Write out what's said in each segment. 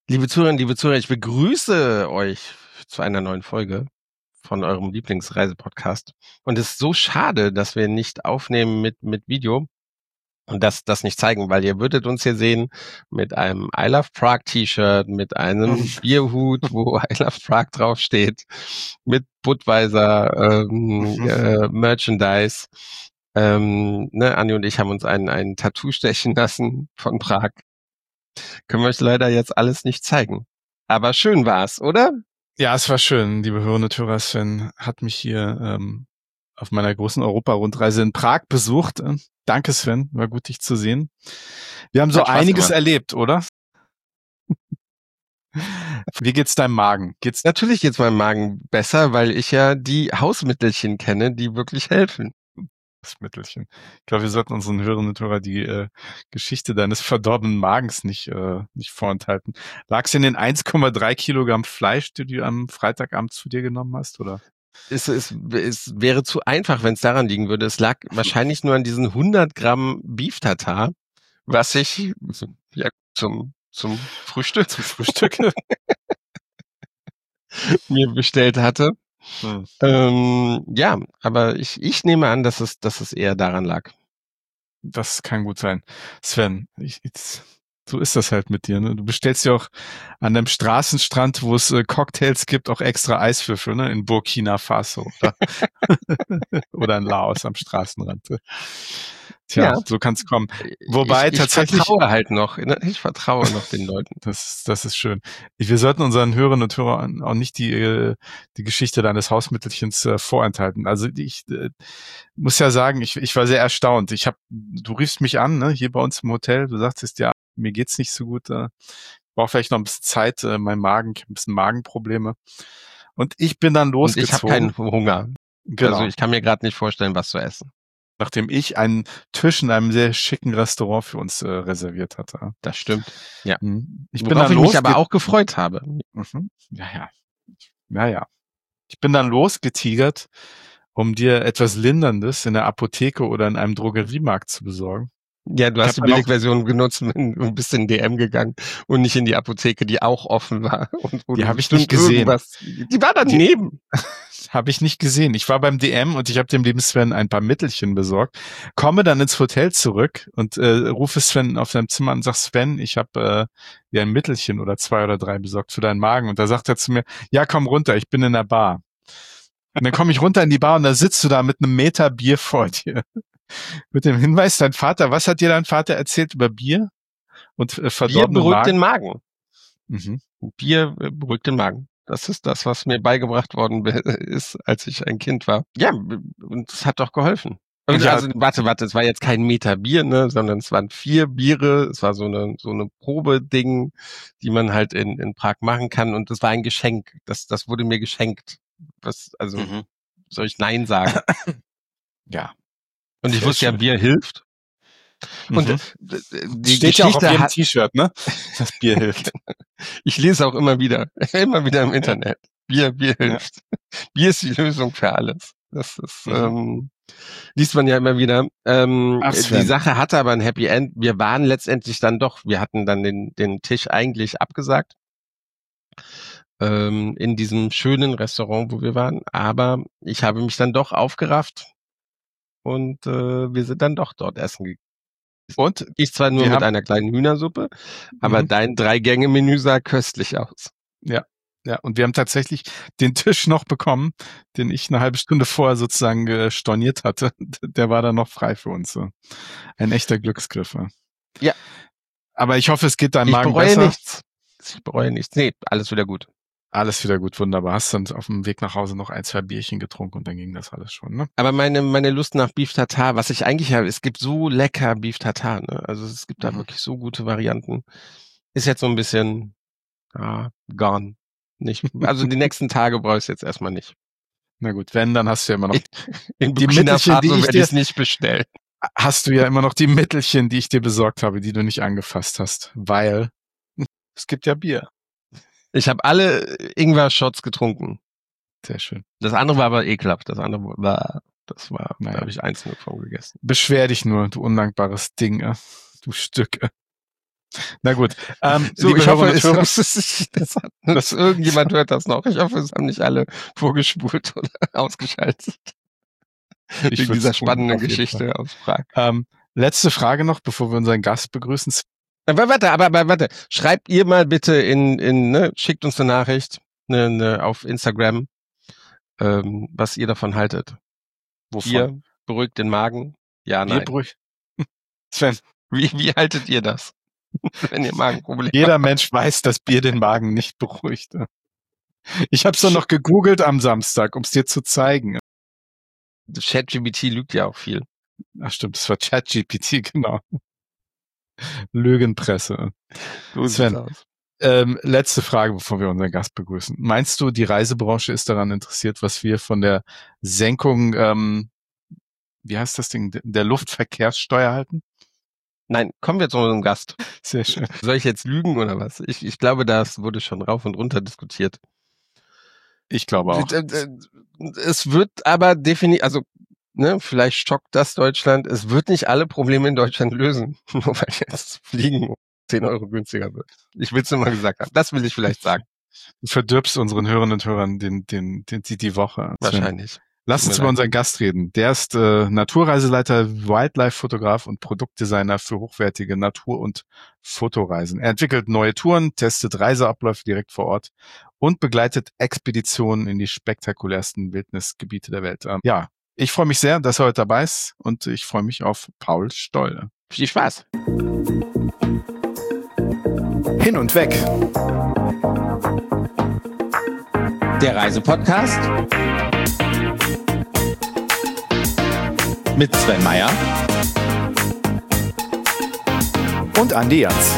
Liebe Zuhörer, ich begrüße euch zu einer neuen Folge von eurem Lieblingsreisepodcast. Und es ist so schade, dass wir nicht aufnehmen mit Video und das nicht zeigen, weil ihr würdet uns hier sehen mit einem I Love Prague T-Shirt, mit einem Bierhut, wo I Love Prague draufsteht, mit Budweiser Merchandise. Anni und ich haben uns ein Tattoo stechen lassen von Prag. Können wir euch leider jetzt alles nicht zeigen. Aber schön war's, oder? Ja, es war schön, liebe Hörerinnen und Hörer. Sven hat mich hier auf meiner großen Europa-Rundreise in Prag besucht. Danke, Sven. War gut, dich zu sehen. Wir haben so einiges erlebt, oder? Wie geht's deinem Magen? Natürlich geht's meinem Magen besser, weil ich ja die Hausmittelchen kenne, die wirklich helfen. Das Mittelchen. Ich glaube, wir sollten unseren Hörerinnen und Hörern die Geschichte deines verdorbenen Magens nicht vorenthalten. Lag's in den 1,3 Kilogramm Fleisch, die du am Freitagabend zu dir genommen hast, oder? Es wäre zu einfach, wenn es daran liegen würde. Es lag wahrscheinlich nur an diesen 100 Gramm Beef Tartar, was ich ja zum Frühstück mir bestellt hatte. Ja, aber ich nehme an, dass es eher daran lag. Das kann gut sein. Sven, so ist das halt mit dir. Ne? Du bestellst ja auch an einem Straßenstrand, wo es Cocktails gibt, auch extra Eiswürfel, ne? In Burkina Faso oder in Laos am Straßenrand. Tja, ja. So kann es kommen. Wobei tatsächlich. Ich vertraue noch den Leuten. Das ist schön. Wir sollten unseren Hörerinnen und Hörern auch nicht die Geschichte deines Hausmittelchens vorenthalten. Also ich muss ja sagen, ich war sehr erstaunt. Du riefst mich an, ne, hier bei uns im Hotel. Du sagtest, ja, mir geht's nicht so gut. Ich brauche vielleicht noch ein bisschen Zeit. Ich habe ein bisschen Magenprobleme. Und ich bin dann losgezogen. Und ich habe keinen Hunger. Genau. Also ich kann mir gerade nicht vorstellen, was zu essen. Nachdem ich einen Tisch in einem sehr schicken Restaurant für uns reserviert hatte. Das stimmt. Ja. Worauf ich mich aber auch gefreut habe. Mhm. Ja. Ich bin dann losgetigert, um dir etwas Linderndes in der Apotheke oder in einem Drogeriemarkt zu besorgen. Ja, du hast die Billigversion genutzt und bist in den DM gegangen und nicht in die Apotheke, die auch offen war. Die habe ich nicht gesehen. Die war daneben. Habe ich nicht gesehen. Ich war beim DM und ich habe dem lieben Sven ein paar Mittelchen besorgt. Komme dann ins Hotel zurück und rufe Sven auf seinem Zimmer und sag, Sven, ich habe dir ein Mittelchen oder 2 oder 3 besorgt für deinen Magen. Und da sagt er zu mir, ja, komm runter, ich bin in der Bar. Und dann komme ich runter in die Bar und da sitzt du da mit einem Meter Bier vor dir. Mit dem Hinweis, was hat dir dein Vater erzählt über Bier? Und verdorbenen Bier beruhigt den Magen. Mhm. Bier beruhigt den Magen. Das ist das, was mir beigebracht worden ist, als ich ein Kind war. Ja, und es hat doch geholfen. Also, warte, es war jetzt kein Meter Bier, ne, sondern es waren 4 Biere, es war so eine Probeding, die man halt in Prag machen kann und es war ein Geschenk. Das wurde mir geschenkt. Soll ich Nein sagen? Ja. Und ich wusste ja, Bier hilft. Und die steht Geschichte ja auch auf jedem T-Shirt, ne? Das Bier hilft. Ich lese auch immer wieder im Internet. Bier hilft. Ja. Bier ist die Lösung für alles. Das ist, liest man ja immer wieder. Die Sache hatte aber ein Happy End. Wir waren letztendlich wir hatten dann den Tisch eigentlich abgesagt. In diesem schönen Restaurant, wo wir waren. Aber ich habe mich dann doch aufgerafft und wir sind dann doch dort essen gegangen. Und ich zwar nur mit einer kleinen Hühnersuppe, aber dein 3-Gänge-Menü sah köstlich aus. Ja, und wir haben tatsächlich den Tisch noch bekommen, den ich eine halbe Stunde vorher sozusagen storniert hatte. Der war dann noch frei für uns. Ein echter Glücksgriff. Ja. Aber ich hoffe, es geht deinem Magen besser. Ich bereue nichts. Nee, alles wieder gut. Alles wieder gut, wunderbar. Hast dann auf dem Weg nach Hause noch 1, 2 Bierchen getrunken und dann ging das alles schon, ne? Aber meine Lust nach Beef Tartar, was ich eigentlich habe, es gibt so lecker Beef Tartar, ne? Also es gibt da wirklich so gute Varianten. Ist jetzt so ein bisschen gone. Nicht. Also die nächsten Tage brauche ich es jetzt erstmal nicht. Na gut, wenn, dann hast du ja immer noch die Mittelchen, die ich dir nicht bestellen. Hast du ja immer noch die Mittelchen, die ich dir besorgt habe, die du nicht angefasst hast, weil es gibt ja Bier. Ich habe alle Ingwer-Shots getrunken. Sehr schön. Das andere war aber ekelhaft. Da habe ich 1 nur von gegessen. Beschwer dich nur, du undankbares Ding, du Stück. Na gut. So, ich hoffe, dass irgendjemand hört das noch. Ich hoffe, es haben nicht alle vorgespult oder ausgeschaltet. Wegen dieser spannenden Geschichte aus Prag. Letzte Frage noch, bevor wir unseren Gast begrüßen. Aber warte. Schreibt ihr mal bitte schickt uns eine Nachricht auf Instagram, was ihr davon haltet. Wovon? Bier beruhigt den Magen? Ja, nein. Sven, wie haltet ihr das? Wenn ihr Magenprobleme Jeder habt? Mensch weiß, dass Bier den Magen nicht beruhigt. Ich habe es doch noch gegoogelt am Samstag, um es dir zu zeigen. ChatGPT lügt ja auch viel. Ach stimmt, das war ChatGPT, genau. Lügenpresse. So Sven, sieht's aus. Letzte Frage, bevor wir unseren Gast begrüßen. Meinst du, die Reisebranche ist daran interessiert, was wir von der Senkung, wie heißt das Ding, der Luftverkehrssteuer halten? Nein, kommen wir zu unserem Gast. Sehr schön. Soll ich jetzt lügen oder was? Ich glaube, das wurde schon rauf und runter diskutiert. Ich glaube auch. Es wird aber definitiv, vielleicht schockt das Deutschland, es wird nicht alle Probleme in Deutschland lösen, nur weil jetzt Fliegen 10 Euro günstiger wird. Ich will es nur mal gesagt haben. Das will ich vielleicht sagen. Du verdirbst unseren Hörerinnen und Hörern die Woche. Wahrscheinlich. Lass uns über unseren Gast reden. Der ist Naturreiseleiter, Wildlife-Fotograf und Produktdesigner für hochwertige Natur- und Fotoreisen. Er entwickelt neue Touren, testet Reiseabläufe direkt vor Ort und begleitet Expeditionen in die spektakulärsten Wildnisgebiete der Welt. Ich freue mich sehr, dass er heute dabei ist und ich freue mich auf Paul Stoll. Viel Spaß. Hin und weg. Der Reisepodcast mit Sven Meyer und Andi Jans.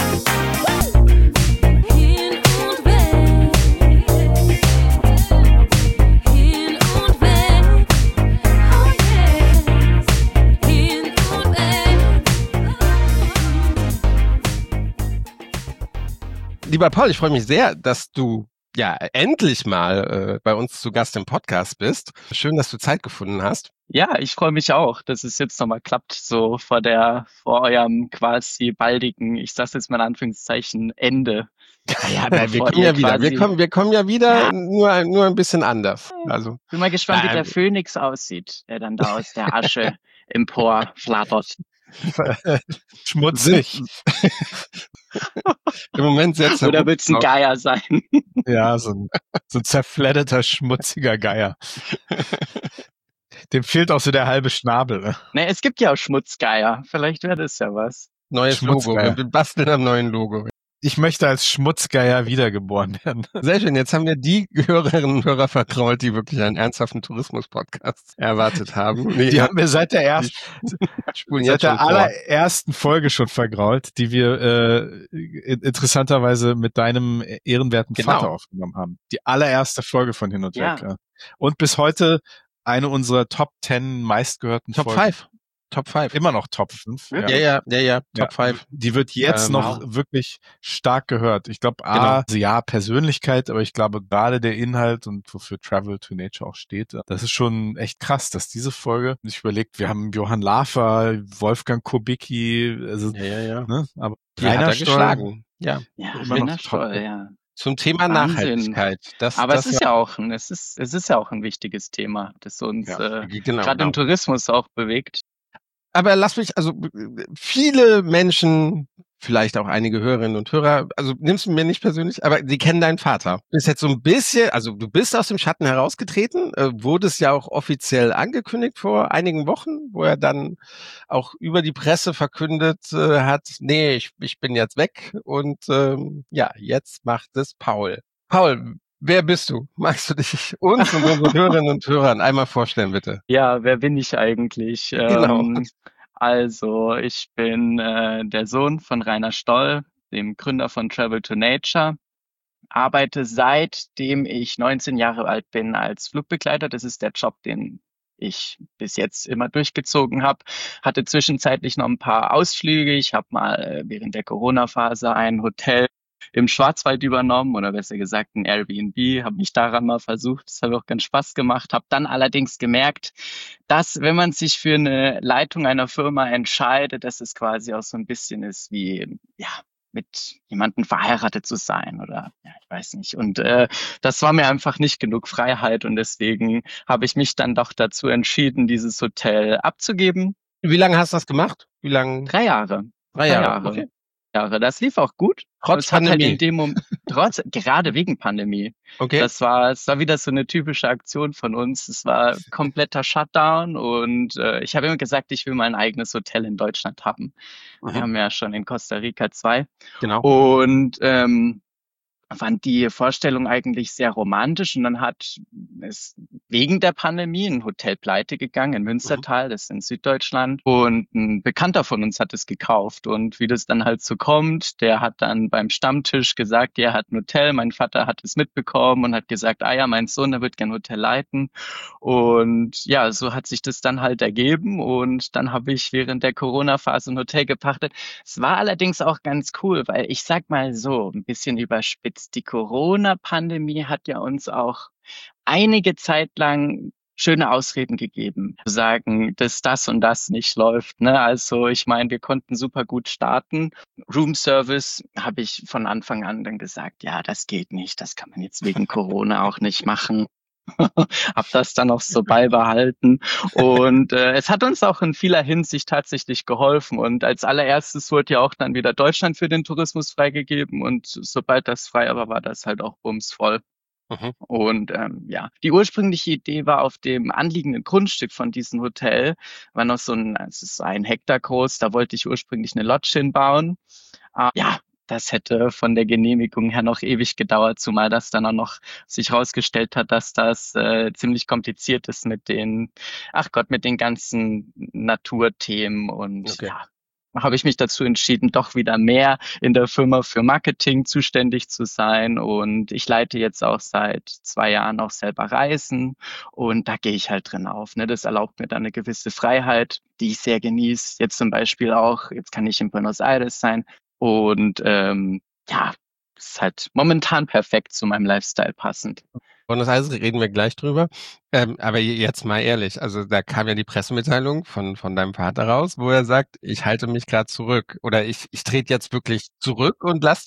Lieber Paul, ich freue mich sehr, dass du endlich mal bei uns zu Gast im Podcast bist. Schön, dass du Zeit gefunden hast. Ja, ich freue mich auch, dass es jetzt nochmal klappt, so vor eurem quasi baldigen, ich sag's jetzt mal in Anführungszeichen, Ende. Wir kommen ja wieder, nur ein bisschen anders. Also bin mal gespannt, wie der Phönix aussieht, der dann da aus der Asche empor flattert. Schmutzig. Im Moment setzt er Oder wird's ein Geier sein? Ja, so ein zerfledderter, schmutziger Geier. Dem fehlt auch so der halbe Schnabel. Ne? Ne, es gibt ja auch Schmutzgeier. Vielleicht wäre das ja was. Neues Logo. Wir basteln am neuen Logo. Ich möchte als Schmutzgeier wiedergeboren werden. Sehr schön. Jetzt haben wir die Hörerinnen und Hörer vertraut, die wirklich einen ernsthaften Tourismus-Podcast erwartet haben. Die haben wir seit der allerersten Folge schon vergrault, die wir interessanterweise mit deinem ehrenwerten Vater aufgenommen haben. Die allererste Folge von Hin und Weg. Ja. Und bis heute eine unserer Top 10 meistgehörten Top Folgen. 5. Top 5. Immer noch Top 5. Ja, Top 5. Die wird jetzt noch wirklich stark gehört. Ich glaube, Persönlichkeit, aber ich glaube gerade der Inhalt und wofür Travel to Nature auch steht, das ist schon echt krass, dass diese Folge, sich überlegt, wir haben Johann Lafer, Wolfgang Kubicki, also, ne, aber Rainer Stoll geschlagen. Ja, Rainer Stoll, ja. Zum Thema Wahnsinn. Nachhaltigkeit. Aber es ist ja auch ein wichtiges Thema, das uns gerade im Tourismus auch bewegt. Aber lass mich, viele Menschen, vielleicht auch einige Hörerinnen und Hörer, also nimmst du mir nicht persönlich, aber die kennen deinen Vater. Du bist jetzt so ein bisschen, du bist aus dem Schatten herausgetreten, wurde es ja auch offiziell angekündigt vor einigen Wochen, wo er dann auch über die Presse verkündet hat, nee, ich bin jetzt weg und jetzt macht es Paul. Paul, wer bist du? Magst du dich uns und unseren Hörerinnen und Hörern einmal vorstellen, bitte? Ja, wer bin ich eigentlich? Genau. Also, ich bin der Sohn von Rainer Stoll, dem Gründer von Travel to Nature. Arbeite seitdem ich 19 Jahre alt bin als Flugbegleiter. Das ist der Job, den ich bis jetzt immer durchgezogen habe. Hatte zwischenzeitlich noch ein paar Ausflüge. Ich habe mal während der Corona-Phase ein Hotel im Schwarzwald übernommen oder besser gesagt ein Airbnb, habe mich daran mal versucht, das hat auch ganz Spaß gemacht, habe dann allerdings gemerkt, dass wenn man sich für eine Leitung einer Firma entscheidet, dass es quasi auch so ein bisschen ist wie mit jemandem verheiratet zu sein oder ja, ich weiß nicht. Und das war mir einfach nicht genug Freiheit und deswegen habe ich mich dann doch dazu entschieden, dieses Hotel abzugeben. Wie lange hast du das gemacht? Wie lange? 3 Jahre. 3 3 Jahre. Jahre. Okay. Jahre. Das lief auch gut. Trotz Es hat halt Pandemie. in dem Moment, gerade wegen Pandemie. Okay. Es war wieder so eine typische Aktion von uns. Es war kompletter Shutdown und ich habe immer gesagt, ich will mein eigenes Hotel in Deutschland haben. Wir haben ja schon in Costa Rica 2 Genau. und fand die Vorstellung eigentlich sehr romantisch und dann ist wegen der Pandemie ein Hotel pleite gegangen in Münstertal, das ist in Süddeutschland und ein Bekannter von uns hat es gekauft und wie das dann halt so kommt, der hat dann beim Stammtisch gesagt, er hat ein Hotel, mein Vater hat es mitbekommen und hat gesagt, ah ja, mein Sohn, der wird gern Hotel leiten und ja, so hat sich das dann halt ergeben und dann habe ich während der Corona-Phase ein Hotel gepachtet. Es war allerdings auch ganz cool, weil ich sag mal so, ein bisschen überspitzt, die Corona-Pandemie hat ja uns auch einige Zeit lang schöne Ausreden gegeben, zu sagen, dass das und das nicht läuft. Ne? Also ich meine, wir konnten super gut starten. Room Service habe ich von Anfang an dann gesagt, ja, das geht nicht, das kann man jetzt wegen Corona auch nicht machen. Hab das dann auch so beibehalten und es hat uns auch in vieler Hinsicht tatsächlich geholfen und als allererstes wurde ja auch dann wieder Deutschland für den Tourismus freigegeben und sobald das frei war das halt auch bumsvoll. Und ja, die ursprüngliche Idee war auf dem anliegenden Grundstück von diesem Hotel, war noch es ist 1 Hektar groß, da wollte ich ursprünglich eine Lodge hinbauen. Ja, das hätte von der Genehmigung her noch ewig gedauert, zumal das dann auch noch sich herausgestellt hat, dass das ziemlich kompliziert ist mit mit den ganzen Naturthemen und ja, habe ich mich dazu entschieden, doch wieder mehr in der Firma für Marketing zuständig zu sein und ich leite jetzt auch seit 2 Jahren auch selber Reisen und da gehe ich halt drin auf. Ne? Das erlaubt mir dann eine gewisse Freiheit, die ich sehr genieße. Jetzt zum Beispiel auch, jetzt kann ich in Buenos Aires sein und ja, ist halt momentan perfekt zu meinem Lifestyle passend. Buenos Aires reden wir gleich drüber. Aber jetzt mal ehrlich, also da kam ja die Pressemitteilung von deinem Vater raus, wo er sagt, ich halte mich gerade zurück oder ich trete jetzt wirklich zurück und lass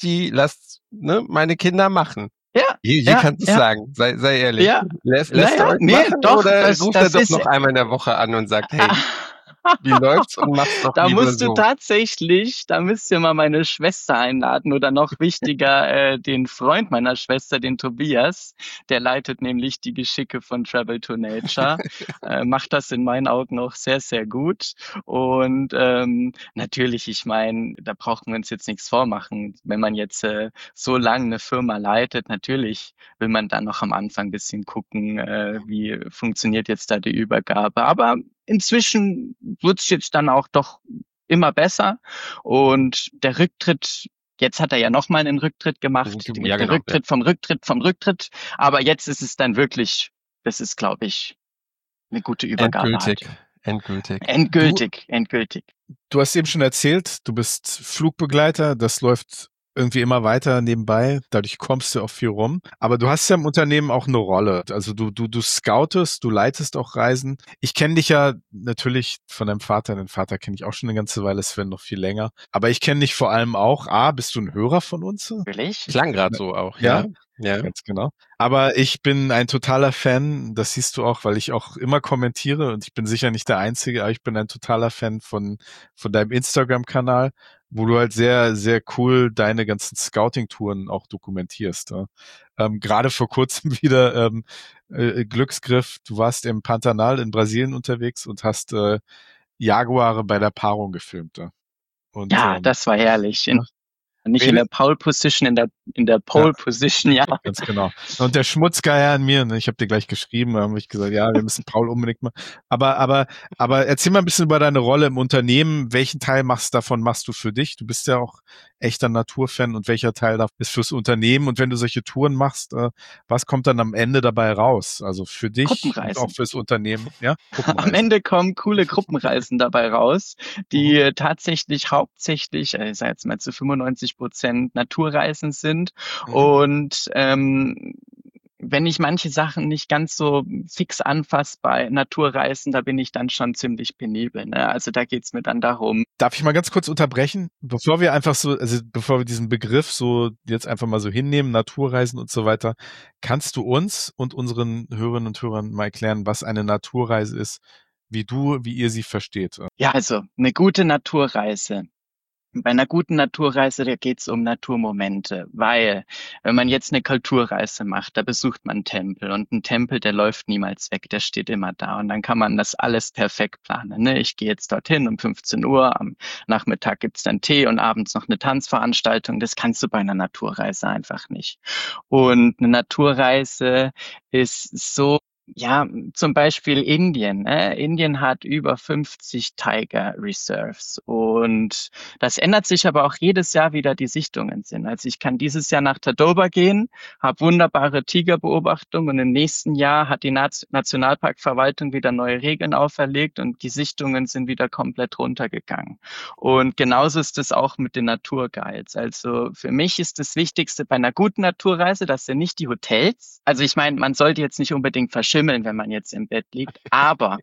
meine Kinder machen. Ja. Wie kannst du es sagen? Sei ehrlich. Ja. Lässt er euch machen doch, oder ruft er das doch ist noch einmal in der Woche an und sagt, hey, wie läuft's und mach's doch Da lieber musst du so. da müsst ihr mal meine Schwester einladen oder noch wichtiger, den Freund meiner Schwester, den Tobias. Der leitet nämlich die Geschicke von Travel to Nature, macht das in meinen Augen auch sehr, sehr gut. Und natürlich, ich meine, da brauchen wir uns jetzt nichts vormachen. Wenn man jetzt so lange eine Firma leitet, natürlich will man dann noch am Anfang ein bisschen gucken, wie funktioniert jetzt da die Übergabe. Aber inzwischen wird's jetzt dann auch doch immer besser und der Rücktritt, jetzt hat er ja noch mal einen Rücktritt gemacht, Ja, der genau, Rücktritt vom Rücktritt, aber jetzt ist es dann wirklich, das ist, glaube ich, eine gute Übergabe. Endgültig. Du hast eben schon erzählt, du bist Flugbegleiter, das läuft irgendwie immer weiter nebenbei, dadurch kommst du auch viel rum. Aber du hast ja im Unternehmen auch eine Rolle. Also du scoutest, du leitest auch Reisen. Ich kenne dich ja natürlich von deinem Vater. Den Vater kenne ich auch schon eine ganze Weile, Sven noch viel länger. Aber ich kenne dich vor allem auch. Bist du ein Hörer von uns? Wirklich? Klang gerade so auch, ja. Ja, ganz genau. Aber ich bin ein totaler Fan, das siehst du auch, weil ich auch immer kommentiere und ich bin sicher nicht der Einzige, aber ich bin ein totaler Fan von deinem Instagram-Kanal, wo du halt sehr, sehr cool deine ganzen Scouting-Touren auch dokumentierst. Ja. Gerade vor kurzem wieder Glücksgriff, du warst im Pantanal in Brasilien unterwegs und hast Jaguare bei der Paarung gefilmt. Ja, und, ja, das war herrlich. Nicht in der Pole Position, in der Pole Position, ja. Ganz genau. Und der Schmutzgeier an mir, ne, ich habe dir gleich geschrieben, habe ich gesagt, ja, wir müssen Paul unbedingt mal. Aber erzähl mal ein bisschen über deine Rolle im Unternehmen. Welchen Teil davon machst du für dich? Du bist ja auch echter Naturfan und welcher Teil da ist fürs Unternehmen? Und wenn du solche Touren machst, was kommt dann am Ende dabei raus? Also für dich und auch fürs Unternehmen, ja? Am Ende kommen coole Gruppenreisen dabei raus, die tatsächlich hauptsächlich, ich sage jetzt mal zu 95% Naturreisen sind. Und wenn ich manche Sachen nicht ganz so fix anfasse bei Naturreisen, da bin ich dann schon ziemlich penibel, ne? Also da geht's mir dann darum. Darf ich mal ganz kurz unterbrechen? Bevor wir diesen Begriff so jetzt einfach mal so hinnehmen, Naturreisen und so weiter, kannst du uns und unseren Hörerinnen und Hörern mal erklären, was eine Naturreise ist, wie ihr sie versteht? Ja, also eine gute Naturreise. Bei einer guten Naturreise, da geht's um Naturmomente, weil wenn man jetzt eine Kulturreise macht, da besucht man einen Tempel und ein Tempel, der läuft niemals weg, der steht immer da und dann kann man das alles perfekt planen. Ne? Ich gehe jetzt dorthin um 15 Uhr, am Nachmittag gibt's dann Tee und abends noch eine Tanzveranstaltung. Das kannst du bei einer Naturreise einfach nicht. Und eine Naturreise ist so, ja, zum Beispiel Indien. Ne? Indien hat über 50 Tiger Reserves und das ändert sich aber auch jedes Jahr wieder, die Sichtungen sind. Also ich kann dieses Jahr nach Tadoba gehen, habe wunderbare Tigerbeobachtungen und im nächsten Jahr hat die Nationalparkverwaltung wieder neue Regeln auferlegt und die Sichtungen sind wieder komplett runtergegangen. Und genauso ist es auch mit den Naturguides. Also für mich ist das Wichtigste bei einer guten Naturreise, dass sind nicht die Hotels. Also ich meine, man sollte jetzt nicht unbedingt verschimmeln, wenn man jetzt im Bett liegt, aber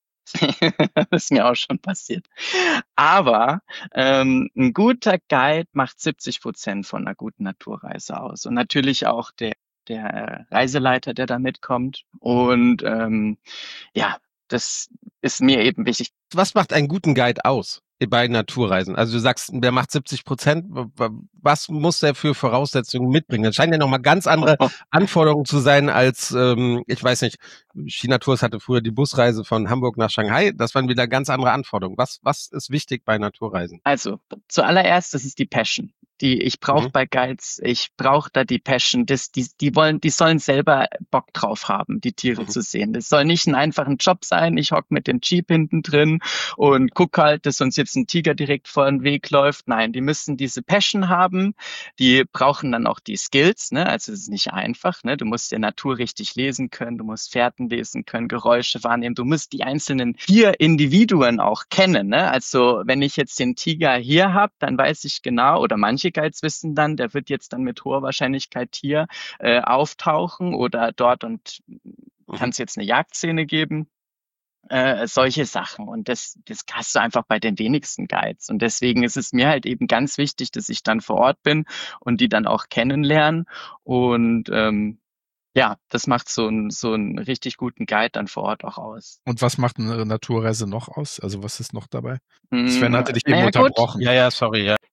das ist mir auch schon passiert. Aber ein guter Guide macht 70% von einer guten Naturreise aus. Und natürlich auch der Reiseleiter, der da mitkommt. Und ja, das ist mir eben wichtig. Was macht einen guten Guide aus bei Naturreisen? Also du sagst, der macht 70%. Was muss der für Voraussetzungen mitbringen? Das scheinen ja nochmal ganz andere Anforderungen zu sein als, ich weiß nicht, China Tours hatte früher die Busreise von Hamburg nach Shanghai. Das waren wieder ganz andere Anforderungen. Was ist wichtig bei Naturreisen? Also zuallererst, das ist die Passion. Ich brauche bei Guides, ich brauche da die Passion, die sollen selber Bock drauf haben, die Tiere zu sehen. Das soll nicht ein einfacher Job sein, ich hock mit dem Jeep hinten drin und guck halt, dass uns jetzt ein Tiger direkt vor den Weg läuft. Nein, die müssen diese Passion haben, die brauchen dann auch die Skills, ne? Also es ist nicht einfach, ne? Du musst die Natur richtig lesen können, du musst Fährten lesen können, Geräusche wahrnehmen, du musst die einzelnen Tierindividuen auch kennen, ne? Also wenn ich jetzt den Tiger hier habe, dann weiß ich genau, oder manche Guides wissen dann, der wird jetzt dann mit hoher Wahrscheinlichkeit hier auftauchen oder dort und kann es jetzt eine Jagdszene geben. Solche Sachen. Und das hast du einfach bei den wenigsten Guides. Und deswegen ist es mir halt eben ganz wichtig, dass ich dann vor Ort bin und die dann auch kennenlernen. Und ja, das macht so einen richtig guten Guide dann vor Ort auch aus. Und was macht eine Naturreise noch aus? Also was ist noch dabei? Sven hatte dich eben naja, unterbrochen. Gut. Ja, sorry, ja.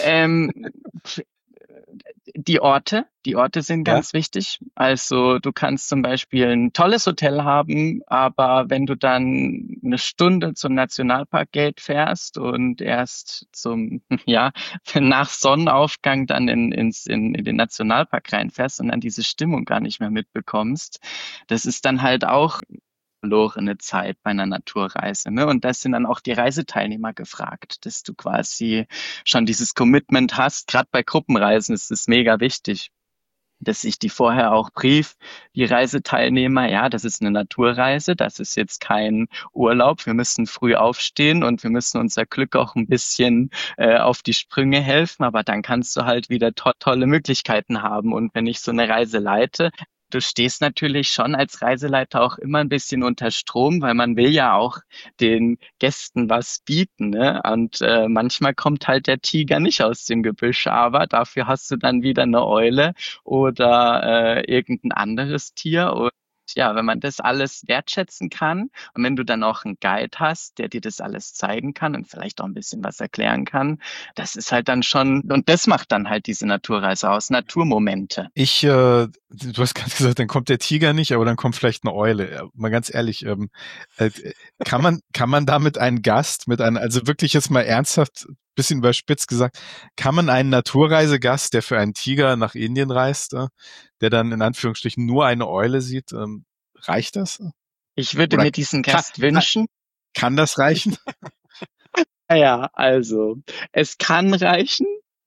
Die Orte sind ganz wichtig. Also du kannst zum Beispiel ein tolles Hotel haben, aber wenn du dann eine Stunde zum Nationalparkgate fährst und erst nach Sonnenaufgang dann in den Nationalpark reinfährst und dann diese Stimmung gar nicht mehr mitbekommst, das ist dann halt auch verlorene Zeit bei einer Naturreise, ne? Und das sind dann auch die Reiseteilnehmer gefragt, dass du quasi schon dieses Commitment hast. Gerade bei Gruppenreisen ist es mega wichtig, dass ich die vorher auch die Reiseteilnehmer, ja, das ist eine Naturreise, das ist jetzt kein Urlaub, wir müssen früh aufstehen und wir müssen unser Glück auch ein bisschen auf die Sprünge helfen, aber dann kannst du halt wieder tolle Möglichkeiten haben. Und wenn ich so eine Reise leite, du stehst natürlich schon als Reiseleiter auch immer ein bisschen unter Strom, weil man will ja auch den Gästen was bieten, ne? Und manchmal kommt halt der Tiger nicht aus dem Gebüsch, aber dafür hast du dann wieder eine Eule oder irgendein anderes Tier. Und ja, wenn man das alles wertschätzen kann und wenn du dann auch einen Guide hast, der dir das alles zeigen kann und vielleicht auch ein bisschen was erklären kann, das ist halt dann schon, und das macht dann halt diese Naturreise aus, Naturmomente. Du hast gerade gesagt, dann kommt der Tiger nicht, aber dann kommt vielleicht eine Eule. Mal ganz ehrlich, kann man damit einen Gast also wirklich jetzt mal ernsthaft, bisschen überspitzt gesagt, kann man einen Naturreisegast, der für einen Tiger nach Indien reist, der dann in Anführungsstrichen nur eine Eule sieht, reicht das? Ich würde mir diesen Gast wünschen. Kann das reichen? Ja, also es kann reichen,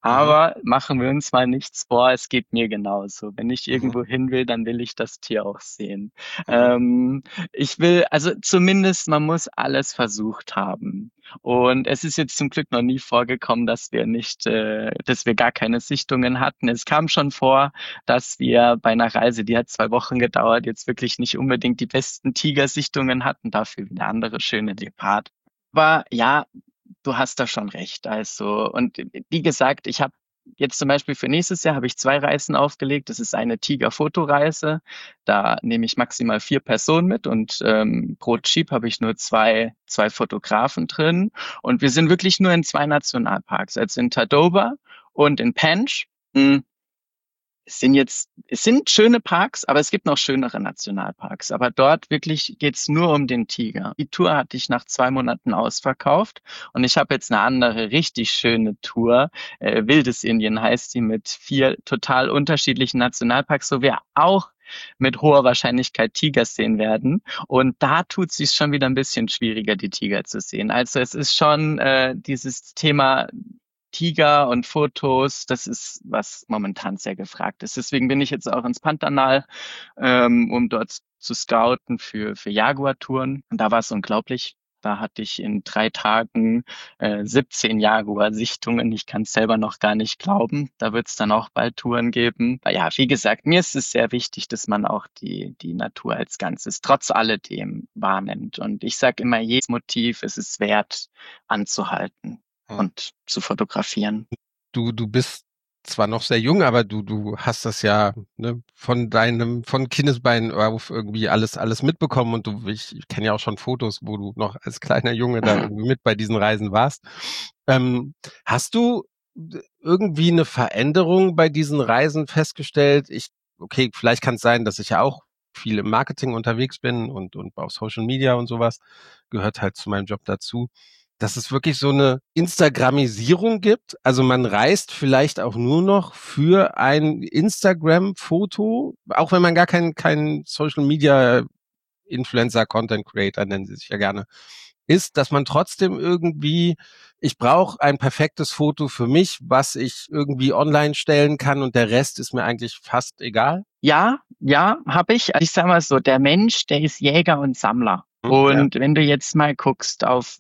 Aber machen wir uns mal nichts vor, es geht mir genauso. Wenn ich Mhm. irgendwo hin will, dann will ich das Tier auch sehen. Mhm. Ich will, also zumindest, man muss alles versucht haben. Und es ist jetzt zum Glück noch nie vorgekommen, dass dass wir gar keine Sichtungen hatten. Es kam schon vor, dass wir bei einer Reise, die hat 2 Wochen gedauert, jetzt wirklich nicht unbedingt die besten Tigersichtungen hatten, dafür wieder andere schöne Leopard. Aber ja, du hast da schon recht. Also, und wie gesagt, ich habe jetzt zum Beispiel für nächstes Jahr habe ich 2 Reisen aufgelegt. Das ist eine Tiger-Fotoreise. Da nehme ich maximal 4 Personen mit und pro Jeep habe ich nur zwei Fotografen drin. Und wir sind wirklich nur in 2 Nationalparks, also in Tadoba und in Panch. Es sind schöne Parks, aber es gibt noch schönere Nationalparks. Aber dort wirklich geht's nur um den Tiger. Die Tour hatte ich nach 2 Monaten ausverkauft und ich habe jetzt eine andere richtig schöne Tour. Wildes Indien heißt die, mit 4 total unterschiedlichen Nationalparks, wo wir auch mit hoher Wahrscheinlichkeit Tiger sehen werden. Und da tut es sich schon wieder ein bisschen schwieriger, die Tiger zu sehen. Also es ist schon dieses Thema Tiger und Fotos, das ist, was momentan sehr gefragt ist. Deswegen bin ich jetzt auch ins Pantanal, um dort zu scouten für Jaguar-Touren. Und da war es unglaublich. Da hatte ich in 3 Tagen 17 Jaguar-Sichtungen. Ich kann es selber noch gar nicht glauben. Da wird es dann auch bald Touren geben. Aber ja, wie gesagt, mir ist es sehr wichtig, dass man auch die Natur als Ganzes trotz alledem wahrnimmt. Und ich sage immer, jedes Motiv ist es wert, anzuhalten und zu fotografieren. Du bist zwar noch sehr jung, aber du hast das ja, ne, von Kindesbeinen auf irgendwie alles mitbekommen und ich kenne ja auch schon Fotos, wo du noch als kleiner Junge da irgendwie mit bei diesen Reisen warst. Hast du irgendwie eine Veränderung bei diesen Reisen festgestellt? Okay, vielleicht kann es sein, dass ich ja auch viel im Marketing unterwegs bin und auf Social Media und sowas, gehört halt zu meinem Job dazu, dass es wirklich so eine Instagramisierung gibt. Also man reist vielleicht auch nur noch für ein Instagram-Foto, auch wenn man gar kein Social Media Influencer, Content Creator, nennen sie sich ja gerne, ist, dass man trotzdem irgendwie, ich brauche ein perfektes Foto für mich, was ich irgendwie online stellen kann und der Rest ist mir eigentlich fast egal. Ja, habe ich. Ich sag mal so, der Mensch, der ist Jäger und Sammler. Und wenn du jetzt mal guckst auf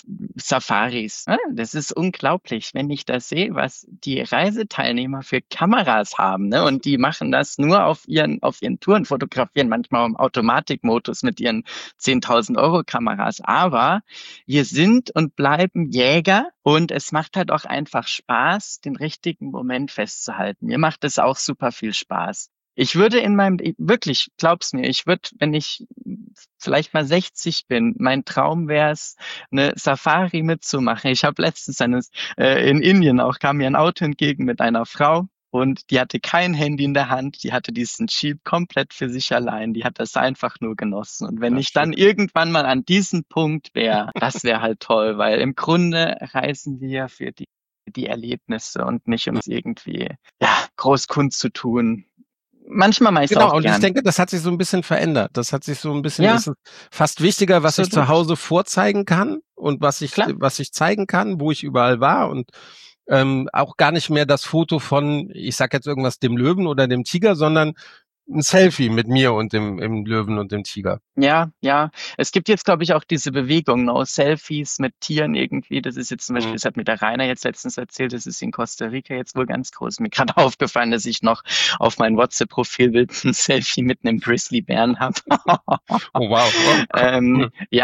Safaris, ne, das ist unglaublich, wenn ich das sehe, was die Reiseteilnehmer für Kameras haben, ne, und die machen das nur auf ihren Touren, fotografieren manchmal im Automatikmodus mit ihren 10.000 Euro Kameras. Aber wir sind und bleiben Jäger und es macht halt auch einfach Spaß, den richtigen Moment festzuhalten. Mir macht es auch super viel Spaß. Ich würde wirklich, glaub's mir, wenn ich vielleicht mal 60 bin, mein Traum wäre es, eine Safari mitzumachen. Ich habe letztens in Indien auch, kam mir ein Auto entgegen mit einer Frau und die hatte kein Handy in der Hand, die hatte diesen Jeep komplett für sich allein, die hat das einfach nur genossen. Und wenn ich dann irgendwann mal an diesem Punkt wäre, das wäre halt toll, weil im Grunde reisen wir für die Erlebnisse und nicht um es irgendwie groß kundzutun. Manchmal mache ich es auch und gern. ich denke, das hat sich so ein bisschen verändert. Das hat sich so ein bisschen, ist fast wichtiger, was ich zu Hause vorzeigen kann und was ich zeigen kann, wo ich überall war und auch gar nicht mehr das Foto von, ich sag jetzt irgendwas, dem Löwen oder dem Tiger, sondern ein Selfie mit mir und dem Löwen und dem Tiger. Ja. Es gibt jetzt, glaube ich, auch diese Bewegung, no Selfies mit Tieren irgendwie. Das ist jetzt zum Beispiel, das hat mir der Rainer jetzt letztens erzählt, das ist in Costa Rica jetzt wohl ganz groß. Mir gerade aufgefallen, dass ich noch auf mein WhatsApp-Profilbild ein Selfie mit einem Grizzlybären habe. Oh, wow. Ja,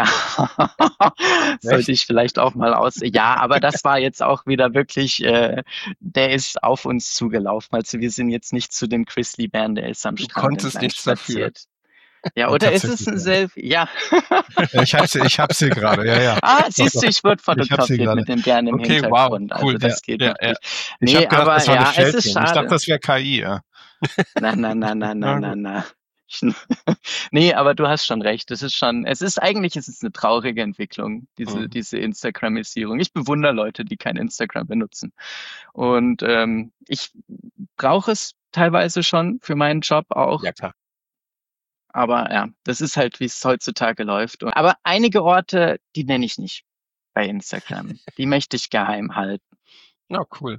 sollte ich vielleicht auch mal Ja, aber das war jetzt auch wieder wirklich, der ist auf uns zugelaufen. Also wir sind jetzt nicht zu dem Grizzlybären, der ist am Strand. Du konntest nichts dafür. Ja, oder ist es ein Selfie? Ja. Ich hab's hier gerade, ja. Siehst du, ich wurde fotografiert mit dem Bären im Hintergrund. Wow, cool. Also das geht wirklich. Ich hab gedacht, das war es ist schade. Ich dachte, das wäre KI, ja. Nein. Nee, aber du hast schon recht. Es ist eine traurige Entwicklung, diese Instagramisierung. Ich bewundere Leute, die kein Instagram benutzen. Und ich brauche es teilweise schon für meinen Job auch. Ja, klar. Aber ja, das ist halt, wie es heutzutage läuft. Aber einige Orte, die nenne ich nicht bei Instagram. Die möchte ich geheim halten. Ja, cool.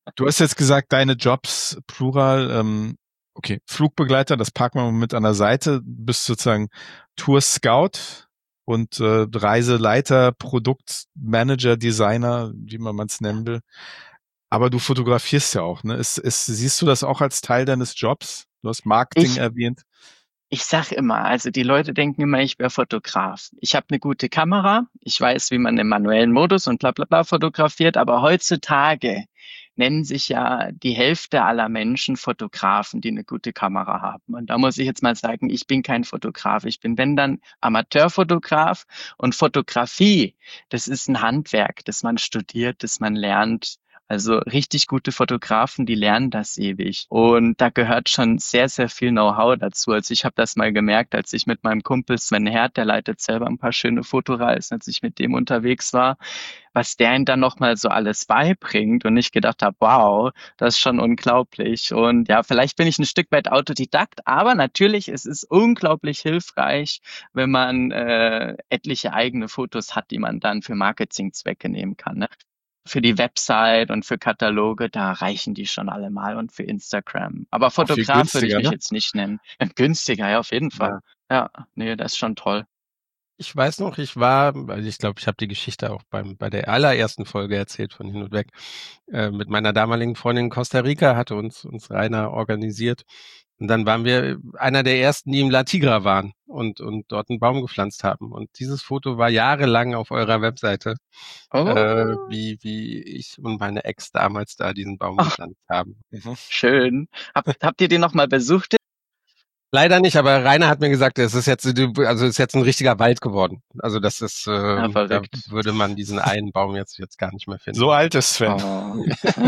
Du hast jetzt gesagt, deine Jobs, Plural, okay, Flugbegleiter, das packen wir mal mit an der Seite, du bist sozusagen Tour-Scout und Reiseleiter, Produktmanager, Designer, wie man es nennen will. Aber du fotografierst ja auch, ne? Siehst du das auch als Teil deines Jobs? Du hast Marketing erwähnt. Ich sag immer, also die Leute denken immer, ich wäre Fotograf. Ich habe eine gute Kamera, ich weiß, wie man im manuellen Modus und bla bla bla fotografiert, aber heutzutage nennen sich ja die Hälfte aller Menschen Fotografen, die eine gute Kamera haben. Und da muss ich jetzt mal sagen, ich bin kein Fotograf. Ich bin, wenn dann, Amateurfotograf. Und Fotografie, das ist ein Handwerk, das man studiert, das man lernt. Also richtig gute Fotografen, die lernen das ewig. Und da gehört schon sehr, sehr viel Know-how dazu. Also ich habe das mal gemerkt, als ich mit meinem Kumpel Sven Herd, der leitet selber ein paar schöne Fotoreisen, als ich mit dem unterwegs war, was der ihm dann nochmal so alles beibringt und ich gedacht habe, wow, das ist schon unglaublich. Und ja, vielleicht bin ich ein Stück weit Autodidakt, aber natürlich, es ist unglaublich hilfreich, wenn man etliche eigene Fotos hat, die man dann für Marketingzwecke nehmen kann. Ne? Für die Website und für Kataloge, da reichen die schon alle mal und für Instagram. Aber Fotograf würde ich mich jetzt nicht nennen. Günstiger, ja, auf jeden Fall. Ja, nee, das ist schon toll. Ich weiß noch, also ich glaube, ich habe die Geschichte auch bei der allerersten Folge erzählt von Hin und Weg, mit meiner damaligen Freundin in Costa Rica, hatte uns Rainer organisiert. Und dann waren wir einer der ersten, die im La Tigra waren und dort einen Baum gepflanzt haben. Und dieses Foto war jahrelang auf eurer Webseite, wie ich und meine Ex damals da diesen Baum gepflanzt haben. Schön. Habt ihr den nochmal besucht? Leider nicht, aber Rainer hat mir gesagt, es ist jetzt ein richtiger Wald geworden. Also das ist, da würde man diesen einen Baum jetzt gar nicht mehr finden. So alt ist Sven. Oh.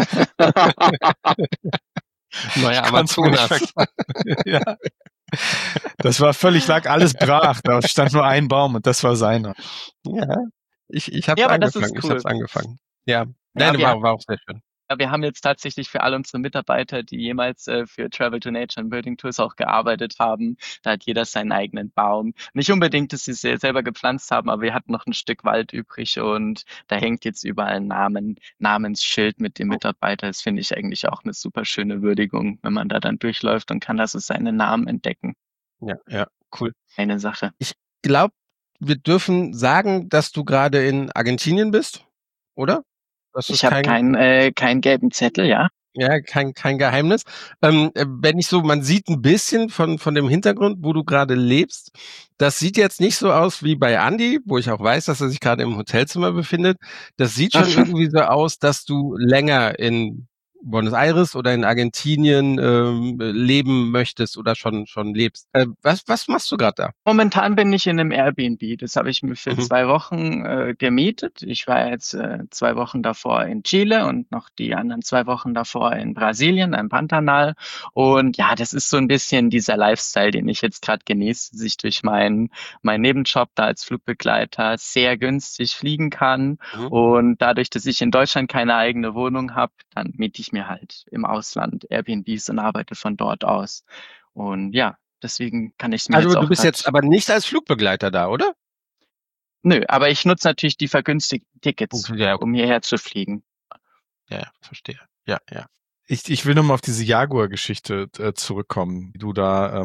Neuer Amazonas. Ja. Das war lag alles brach. Da stand nur ein Baum und das war seiner. Ja, ich habe angefangen. Cool. Ich habe angefangen. Ja, nein, war auch sehr schön. Ja, wir haben jetzt tatsächlich für alle unsere Mitarbeiter, die jemals für Travel to Nature und Building Tours auch gearbeitet haben, da hat jeder seinen eigenen Baum. Nicht unbedingt, dass sie es selber gepflanzt haben, aber wir hatten noch ein Stück Wald übrig und da hängt jetzt überall ein Namensschild mit dem Mitarbeiter. Das finde ich eigentlich auch eine super schöne Würdigung, wenn man da dann durchläuft und kann da so seinen Namen entdecken. Ja, cool. Eine Sache. Ich glaube, wir dürfen sagen, dass du gerade in Argentinien bist, oder? Ich habe keinen gelben Zettel, ja. Ja, kein Geheimnis. Wenn ich so, man sieht ein bisschen von dem Hintergrund, wo du gerade lebst. Das sieht jetzt nicht so aus wie bei Andy, wo ich auch weiß, dass er sich gerade im Hotelzimmer befindet. Das sieht schon irgendwie so aus, dass du länger in Buenos Aires oder in Argentinien leben möchtest oder schon lebst. Was machst du gerade da? Momentan bin ich in einem Airbnb. Das habe ich mir für 2 Wochen gemietet. Ich war jetzt 2 Wochen davor in Chile und noch die anderen 2 Wochen davor in Brasilien, im Pantanal. Und ja, das ist so ein bisschen dieser Lifestyle, den ich jetzt gerade genieße, dass ich durch meinen Nebenjob da als Flugbegleiter sehr günstig fliegen kann. Und dadurch, dass ich in Deutschland keine eigene Wohnung habe, dann miete ich mir halt im Ausland Airbnbs und arbeite von dort aus. Und ja, deswegen kann ich es mir also jetzt auch. Du bist jetzt aber nicht als Flugbegleiter da, oder? Nö, aber ich nutze natürlich die vergünstigten Tickets, um hierher zu fliegen. Ja, verstehe. Ja. Ich will nochmal auf diese Jaguar-Geschichte zurückkommen, die du da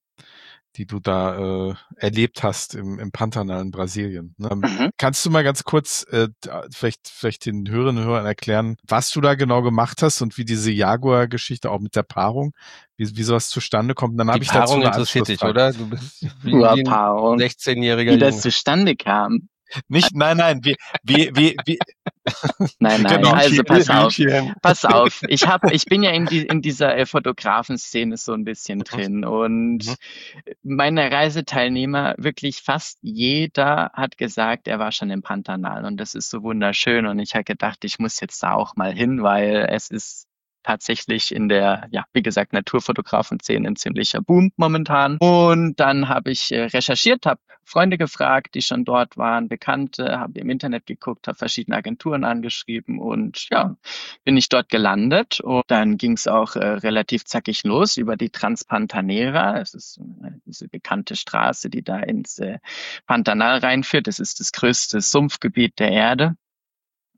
erlebt hast im Pantanal in Brasilien. Kannst du mal ganz kurz vielleicht den Hörerinnen und Hörern erklären, was du da genau gemacht hast und wie diese Jaguar-Geschichte auch mit der Paarung, wie sowas zustande kommt? Dann habe ich dazu eine interessiert dich, oder? Du bist wie ein 16-jähriger Junge. Wie das zustande kam. Nicht, nein, wie Nein, genau, also pass auf. Ich bin ja in dieser Fotografen-Szene so ein bisschen drin und meine Reiseteilnehmer, wirklich fast jeder hat gesagt, er war schon im Pantanal und das ist so wunderschön und ich habe gedacht, ich muss jetzt da auch mal hin, weil es ist tatsächlich in der, ja, wie gesagt, Naturfotografen-Szene ein ziemlicher Boom momentan. Und dann habe ich recherchiert, habe Freunde gefragt, die schon dort waren, Bekannte, habe im Internet geguckt, habe verschiedene Agenturen angeschrieben und ja, bin ich dort gelandet. Und dann ging es auch relativ zackig los über die Transpantanera. Es ist diese bekannte Straße, die da ins Pantanal reinführt. Das ist das größte Sumpfgebiet der Erde.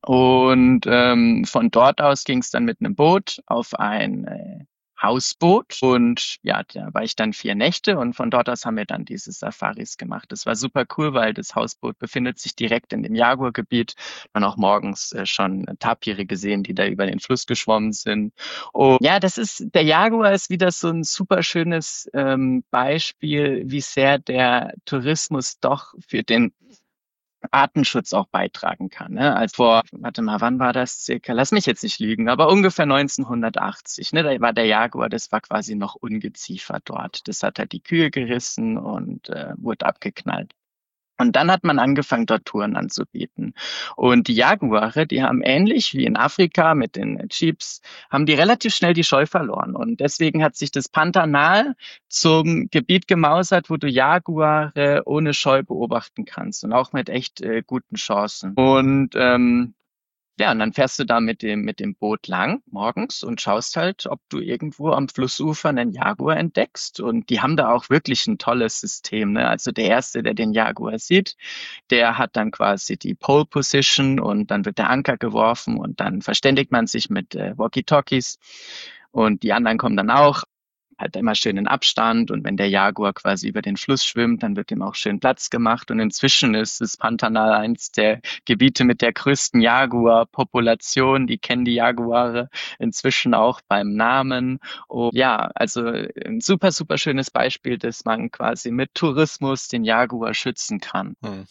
Und von dort aus ging es dann mit einem Boot auf ein Hausboot. Und ja, da war ich dann 4 Nächte und von dort aus haben wir dann diese Safaris gemacht. Das war super cool, weil das Hausboot befindet sich direkt in dem Jaguargebiet. Man auch morgens schon Tapire gesehen, die da über den Fluss geschwommen sind. Und ja, der Jaguar ist wieder so ein super schönes Beispiel, wie sehr der Tourismus doch für den Artenschutz auch beitragen kann. Ne? Also warte mal, wann war das circa? Lass mich jetzt nicht lügen, aber ungefähr 1980. Ne? Da war der Jaguar, das war quasi noch Ungeziefer dort. Das hat halt die Kühe gerissen und wurde abgeknallt. Und dann hat man angefangen, dort Touren anzubieten. Und die Jaguare, die haben ähnlich wie in Afrika mit den Jeeps, haben die relativ schnell die Scheu verloren. Und deswegen hat sich das Pantanal zum Gebiet gemausert, wo du Jaguare ohne Scheu beobachten kannst und auch mit echt guten Chancen. Und ja, und dann fährst du da mit dem Boot lang morgens und schaust halt, ob du irgendwo am Flussufer einen Jaguar entdeckst. Und die haben da auch wirklich ein tolles System. Ne? Also der Erste, der den Jaguar sieht, der hat dann quasi die Pole Position und dann wird der Anker geworfen und dann verständigt man sich mit Walkie-Talkies. Und die anderen kommen dann auch. Halt immer schön in Abstand und wenn der Jaguar quasi über den Fluss schwimmt, dann wird ihm auch schön Platz gemacht und inzwischen ist das Pantanal eins der Gebiete mit der größten Jaguar-Population. Die kennen die Jaguare inzwischen auch beim Namen. Und ja, also ein super, super schönes Beispiel, dass man quasi mit Tourismus den Jaguar schützen kann.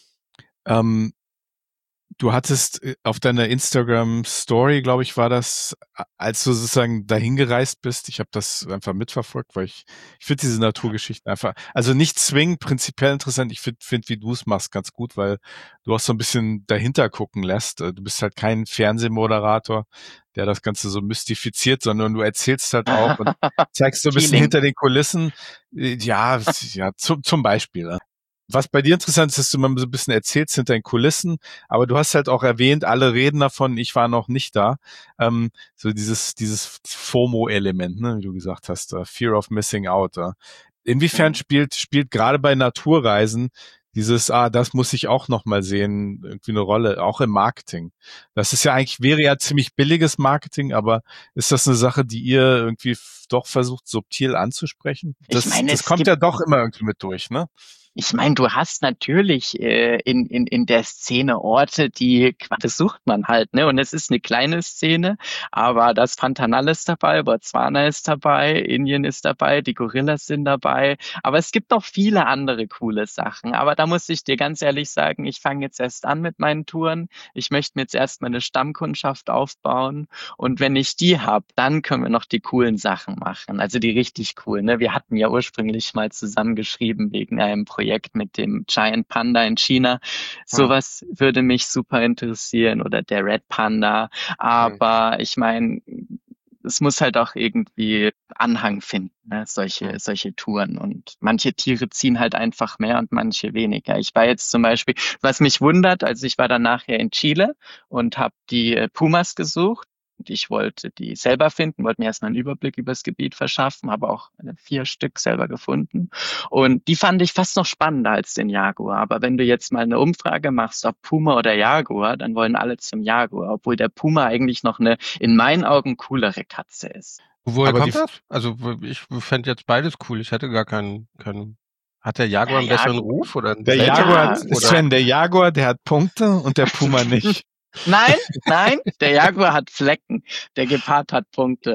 Du hattest auf deiner Instagram-Story, glaube ich, war das, als du sozusagen dahin gereist bist, ich habe das einfach mitverfolgt, weil ich finde diese Naturgeschichten einfach, also nicht zwingend prinzipiell interessant, ich finde, wie du es machst, ganz gut, weil du auch so ein bisschen dahinter gucken lässt. Du bist halt kein Fernsehmoderator, der das Ganze so mystifiziert, sondern du erzählst halt auch und zeigst so ein bisschen hinter den Kulissen, ja, zum Beispiel. Was bei dir interessant ist, dass du mal so ein bisschen erzählst hinter den Kulissen, aber du hast halt auch erwähnt, alle reden davon, ich war noch nicht da. So dieses FOMO-Element, ne, wie du gesagt hast, Fear of Missing Out. Inwiefern spielt gerade bei Naturreisen dieses, das muss ich auch noch mal sehen, irgendwie eine Rolle, auch im Marketing. Das ist ja eigentlich, wäre ja ziemlich billiges Marketing, aber ist das eine Sache, die ihr irgendwie doch versucht, subtil anzusprechen? Das kommt ja doch immer irgendwie mit durch, ne? Ich meine, du hast natürlich in der Szene Orte, das sucht man halt, ne? Und es ist eine kleine Szene, aber das Pantanal ist dabei, Botswana ist dabei, Indien ist dabei, die Gorillas sind dabei. Aber es gibt noch viele andere coole Sachen. Aber da muss ich dir ganz ehrlich sagen, ich fange jetzt erst an mit meinen Touren. Ich möchte mir jetzt erstmal eine Stammkundschaft aufbauen. Und wenn ich die habe, dann können wir noch die coolen Sachen machen. Also die richtig coolen, ne? Wir hatten ja ursprünglich mal zusammengeschrieben wegen einem Projekt mit dem Giant Panda in China. Sowas würde mich super interessieren oder der Red Panda. Aber ich meine, es muss halt auch irgendwie Anhang finden, ne? Solche Touren. Und manche Tiere ziehen halt einfach mehr und manche weniger. Ich war jetzt zum Beispiel, was mich wundert, also ich war dann nachher in Chile und habe die Pumas gesucht. Und ich wollte die selber finden, wollte mir erstmal einen Überblick über das Gebiet verschaffen, habe auch 4 Stück selber gefunden. Und die fand ich fast noch spannender als den Jaguar. Aber wenn du jetzt mal eine Umfrage machst, ob Puma oder Jaguar, dann wollen alle zum Jaguar, obwohl der Puma eigentlich noch eine, in meinen Augen, coolere Katze ist. Woher kommt das? Also ich fände jetzt beides cool. Ich hätte gar keinen. Hat der Jaguar einen besseren Ruf? Oder der Jaguar, der hat Punkte und der Puma nicht. Nein, der Jaguar hat Flecken. Der Gepard hat Punkte.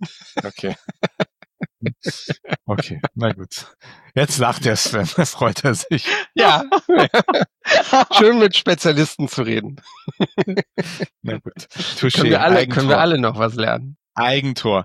Okay, na gut. Jetzt lacht der Sven, da freut er sich. Ja. Schön mit Spezialisten zu reden. Na gut. Touché. Können wir alle noch was lernen. Eigentor.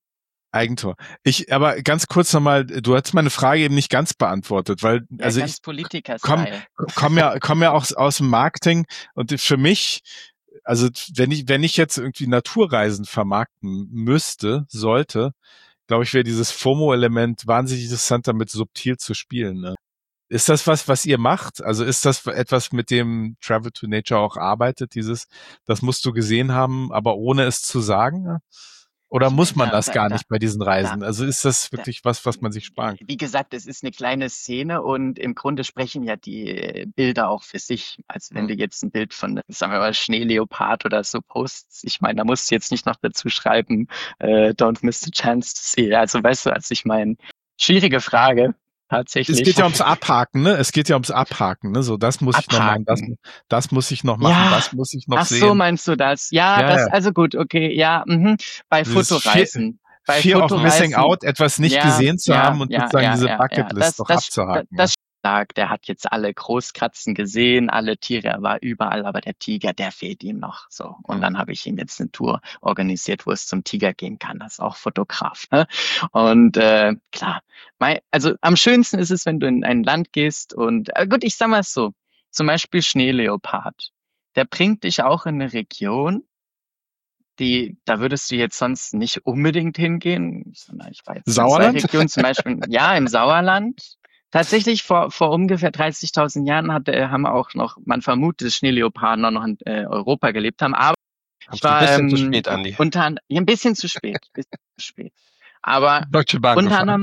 Aber ganz kurz nochmal, du hast meine Frage eben nicht ganz beantwortet, weil, ja, also ich komm ja auch aus dem Marketing und für mich, also wenn ich jetzt irgendwie Naturreisen vermarkten sollte, glaube ich, wäre dieses FOMO-Element wahnsinnig interessant, damit subtil zu spielen. Ne? Ist das was ihr macht? Also ist das etwas, mit dem Travel to Nature auch arbeitet, das musst du gesehen haben, aber ohne es zu sagen? Ne? Oder Ich muss meine, man das gar nicht bei diesen Reisen? Also ist das da, wirklich was man sich sparen kann? wie gesagt, es ist eine kleine Szene und im Grunde sprechen ja die Bilder auch für sich. Also wenn du jetzt ein Bild von, sagen wir mal, Schneeleopard oder so postst, ich meine, da musst du jetzt nicht noch dazu schreiben, don't miss the chance to see. Also weißt du, ich meine, schwierige Frage, tatsächlich. Es geht ja ums Abhaken, ne? Es geht ja ums Abhaken, ne? So, das muss ich noch machen, das muss ich noch machen, Ja. das muss ich noch Ach sehen. so, meinst du das? Ja, Ja. also gut, okay, ja, Bei Dieses Fotoreisen. Bei Fear of Fotoreisen. missing out, etwas nicht gesehen zu haben und sozusagen diese Bucketlist noch abzuhaken. Das stark. Der hat jetzt alle Großkatzen gesehen, alle Tiere, er war überall, aber der Tiger, der fehlt ihm noch. So. Und dann habe ich ihm jetzt eine Tour organisiert, wo es zum Tiger gehen kann. Das ist auch Fotograf. Ne? Und klar, also am schönsten ist es, wenn du in ein Land gehst und gut, ich sag mal so, zum Beispiel Schneeleopard. Der bringt dich auch in eine Region, da würdest du jetzt sonst nicht unbedingt hingehen. Ich war jetzt in Sauerland? 2 Regionen, zum Beispiel, ja, im Sauerland. Tatsächlich vor ungefähr 30.000 Jahren haben auch noch, man vermutet, dass Schneeleoparden auch noch in Europa gelebt haben. Aber ich war ein bisschen zu spät, Andi. ein bisschen zu spät, Aber Deutsche Bahn unter gefahren.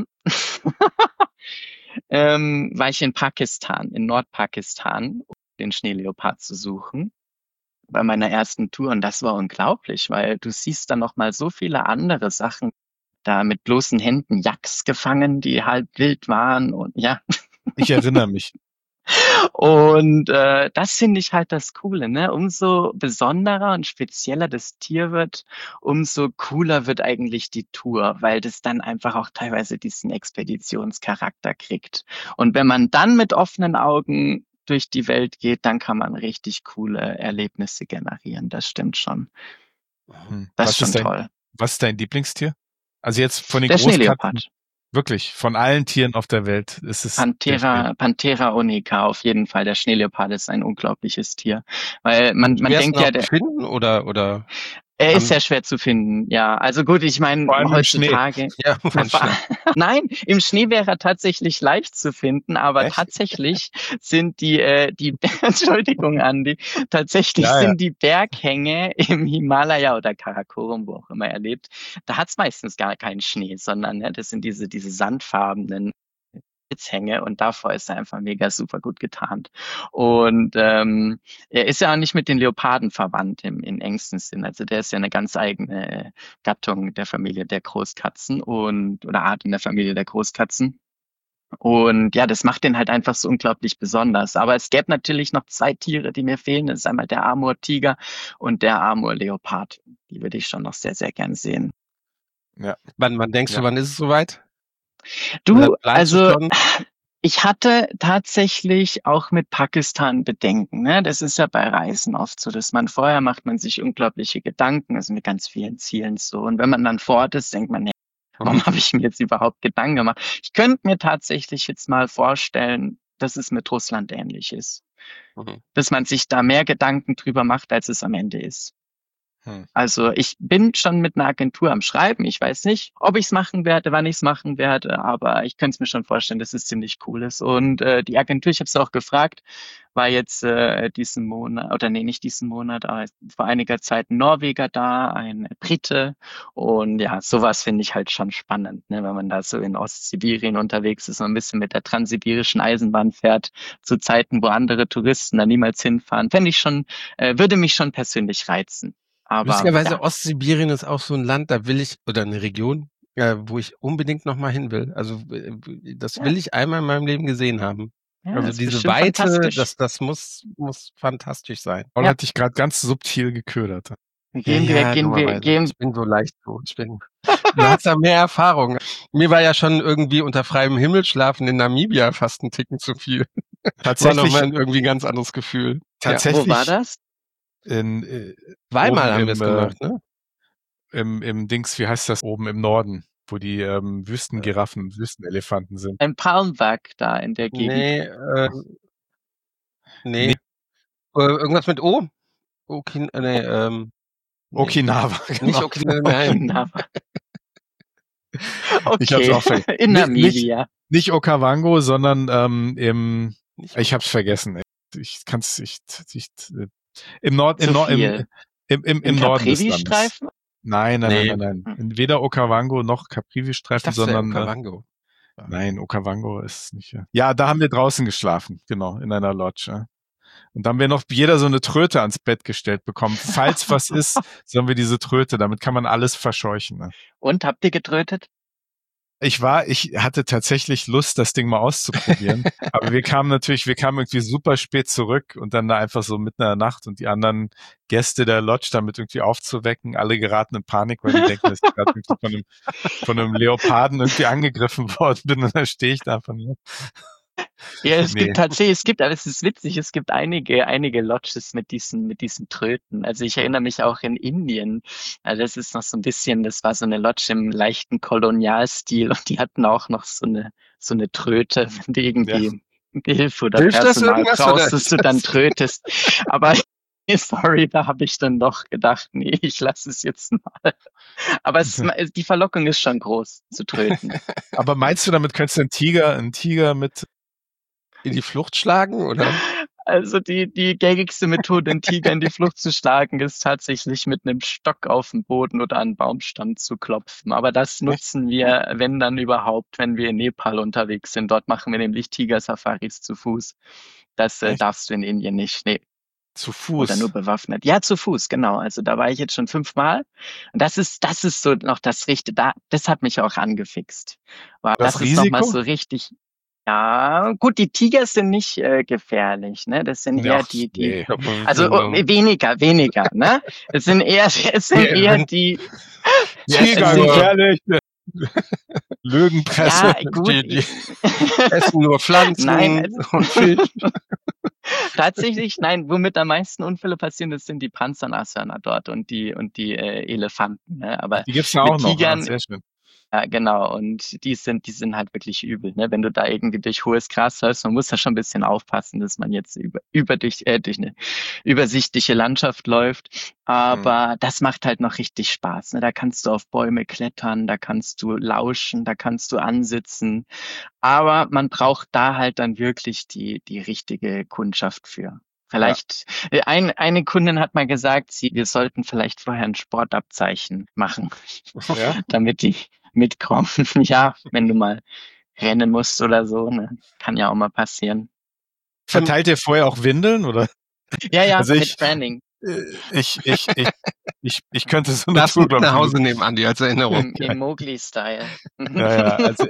anderem war ich in Pakistan, in Nordpakistan, um den Schneeleopard zu suchen bei meiner ersten Tour, und das war unglaublich, weil du siehst dann noch mal so viele andere Sachen, da mit bloßen Händen Yaks gefangen, die halb wild waren und ja. Ich erinnere mich. Und das finde ich halt das Coole, ne? Umso besonderer und spezieller das Tier wird, umso cooler wird eigentlich die Tour, weil das dann einfach auch teilweise diesen Expeditionscharakter kriegt. Und wenn man dann mit offenen Augen durch die Welt geht, dann kann man richtig coole Erlebnisse generieren. Das stimmt schon. Das ist schon toll. Was ist dein Lieblingstier? Also jetzt von den Der Großkatzen. Schneeleopard. Wirklich, von allen Tieren auf der Welt ist es. Panthera onica, auf jeden Fall. Der Schneeleopard ist ein unglaubliches Tier. Weil man denkt ja, finden oder? Er ist sehr schwer zu finden, ja. Also gut, ich meine, heutzutage. Ja, nein, im Schnee wäre er tatsächlich leicht zu finden, aber tatsächlich sind Entschuldigung, Andi, sind die Berghänge im Himalaya oder Karakorum, wo auch immer er lebt, da hat's meistens gar keinen Schnee, sondern das sind diese sandfarbenen Hänge, und davor ist er einfach mega super gut getarnt. Und er ist ja auch nicht mit den Leoparden verwandt im engsten Sinn. Also der ist ja eine ganz eigene Gattung der Familie der Großkatzen oder Art in der Familie der Großkatzen. Und ja, das macht den halt einfach so unglaublich besonders. Aber es gäbe natürlich noch 2 Tiere, die mir fehlen. Das ist einmal der Amur-Tiger und der Amur-Leopard. Die würde ich schon noch sehr, sehr gern sehen. Ja. Wann denkst du, wann ist es soweit? Ich hatte tatsächlich auch mit Pakistan Bedenken. Ne? Das ist ja bei Reisen oft so, dass vorher macht man sich unglaubliche Gedanken, also mit ganz vielen Zielen so. Und wenn man dann vor Ort ist, denkt man, hey, warum habe ich mir jetzt überhaupt Gedanken gemacht? Ich könnte mir tatsächlich jetzt mal vorstellen, dass es mit Russland ähnlich ist. Dass man sich da mehr Gedanken drüber macht, als es am Ende ist. Also ich bin schon mit einer Agentur am Schreiben. Ich weiß nicht, ob ich es machen werde, wann ich es machen werde, aber ich könnte es mir schon vorstellen, dass es ziemlich cool ist. Und die Agentur, ich habe es auch gefragt, war jetzt diesen Monat, oder nee, nicht diesen Monat, aber vor einiger Zeit ein Norweger da, ein Brite. Und ja, sowas finde ich halt schon spannend, ne? Wenn man da so in Ostsibirien unterwegs ist und ein bisschen mit der transsibirischen Eisenbahn fährt, zu Zeiten, wo andere Touristen da niemals hinfahren, würde mich schon persönlich reizen. Aber lustigerweise Ostsibirien ist auch so ein Land, oder eine Region, wo ich unbedingt noch mal hin will. Also das will ich einmal in meinem Leben gesehen haben. Ja, also diese Weite, das muss fantastisch sein. Paul hat dich gerade ganz subtil geködert. Gehen wir. Ich bin so leicht so. Du hast ja mehr Erfahrung. Mir war ja schon irgendwie unter freiem Himmel schlafen in Namibia fast ein Ticken zu viel. Tatsächlich. War nochmal irgendwie ein ganz anderes Gefühl. Tatsächlich. Wo war das? Zweimal haben wir es gemacht, ne? Im Dings, wie heißt das, oben im Norden, wo die Wüstengiraffen, Wüstenelefanten sind. Ein Palmwag da in der Gegend. Nee. Irgendwas mit O? Okinawa. Genau. Nicht Okinawa. Okay. Ich hab's auch vergessen. In Namibia. Nicht Okavango, sondern ich hab's vergessen. Im Norden des Landes. Nein. Hm. Weder Okavango noch Caprivi-Streifen, sondern Okavango. nein, Okavango ist nicht. Ja, da haben wir draußen geschlafen, genau, in einer Lodge. Ja. Und da haben wir noch jeder so eine Tröte ans Bett gestellt bekommen. Falls was ist, so haben wir diese Tröte. Damit kann man alles verscheuchen. Ne? Und habt ihr getrötet? Ich hatte tatsächlich Lust, das Ding mal auszuprobieren. Aber wir kamen irgendwie super spät zurück und dann da einfach so mitten in der Nacht und die anderen Gäste der Lodge damit irgendwie aufzuwecken. Alle geraten in Panik, weil die denken, dass ich gerade irgendwie von einem Leoparden irgendwie angegriffen worden bin und dann stehe ich da von mir. Ja, es gibt tatsächlich, aber es ist witzig, es gibt einige Lodges mit diesen Tröten. Also ich erinnere mich auch in Indien, also das ist noch so ein bisschen, das war so eine Lodge im leichten Kolonialstil und die hatten auch noch so eine Tröte, wenn du irgendwie Hilfe oder Hilft das Personal irgendwas, brauchst, oder? dass du dann trötest. Aber sorry, da habe ich dann doch gedacht, nee, ich lasse es jetzt mal. Aber die Verlockung ist schon groß, zu tröten. Aber meinst du, damit könntest du einen Tiger mit In die Flucht schlagen, oder? Also die gängigste Methode, einen Tiger in die Flucht zu schlagen, ist tatsächlich mit einem Stock auf den Boden oder an einen Baumstamm zu klopfen. Aber das nutzen wir, wenn dann überhaupt, wenn wir in Nepal unterwegs sind. Dort machen wir nämlich Tiger-Safaris zu Fuß. Das darfst du in Indien nicht. Nee. Zu Fuß? Oder nur bewaffnet. Ja, zu Fuß, genau. Also da war ich jetzt schon 5-mal. Und das ist so noch das Richtige. Das hat mich auch angefixt. Das ist nochmal so richtig. Ja, gut, die Tiger sind nicht gefährlich, ne? Das sind eher die. Also weniger, ne? Es sind eher die. Tiger gefährlich. Lügenpresse. Ja, gut. Die essen nur Pflanzen Nein, und Fisch. Tatsächlich, nein, womit am meisten Unfälle passieren, das sind die Panzernashörner dort und die Elefanten, ne? Aber die gibt's ja auch noch, Tigern, sehr schön. Ja, genau. Und die sind halt wirklich übel, ne? Wenn du da irgendwie durch hohes Gras läufst, man muss da schon ein bisschen aufpassen, dass man jetzt durch eine übersichtliche Landschaft läuft. Aber das macht halt noch richtig Spaß, ne? Da kannst du auf Bäume klettern, da kannst du lauschen, da kannst du ansitzen. Aber man braucht da halt dann wirklich die richtige Kundschaft für. Vielleicht, eine Kundin hat mal gesagt, wir sollten vielleicht vorher ein Sportabzeichen machen, damit die mitkommen. Ja, wenn du mal rennen musst oder so, ne? Kann ja auch mal passieren. Verteilt ihr vorher auch Windeln, oder? Ja, Also mit Branding. Ich könnte so eine Das Tour, nach Hause nehmen, Andi, als Erinnerung. Im Mowgli-Style. Ja, also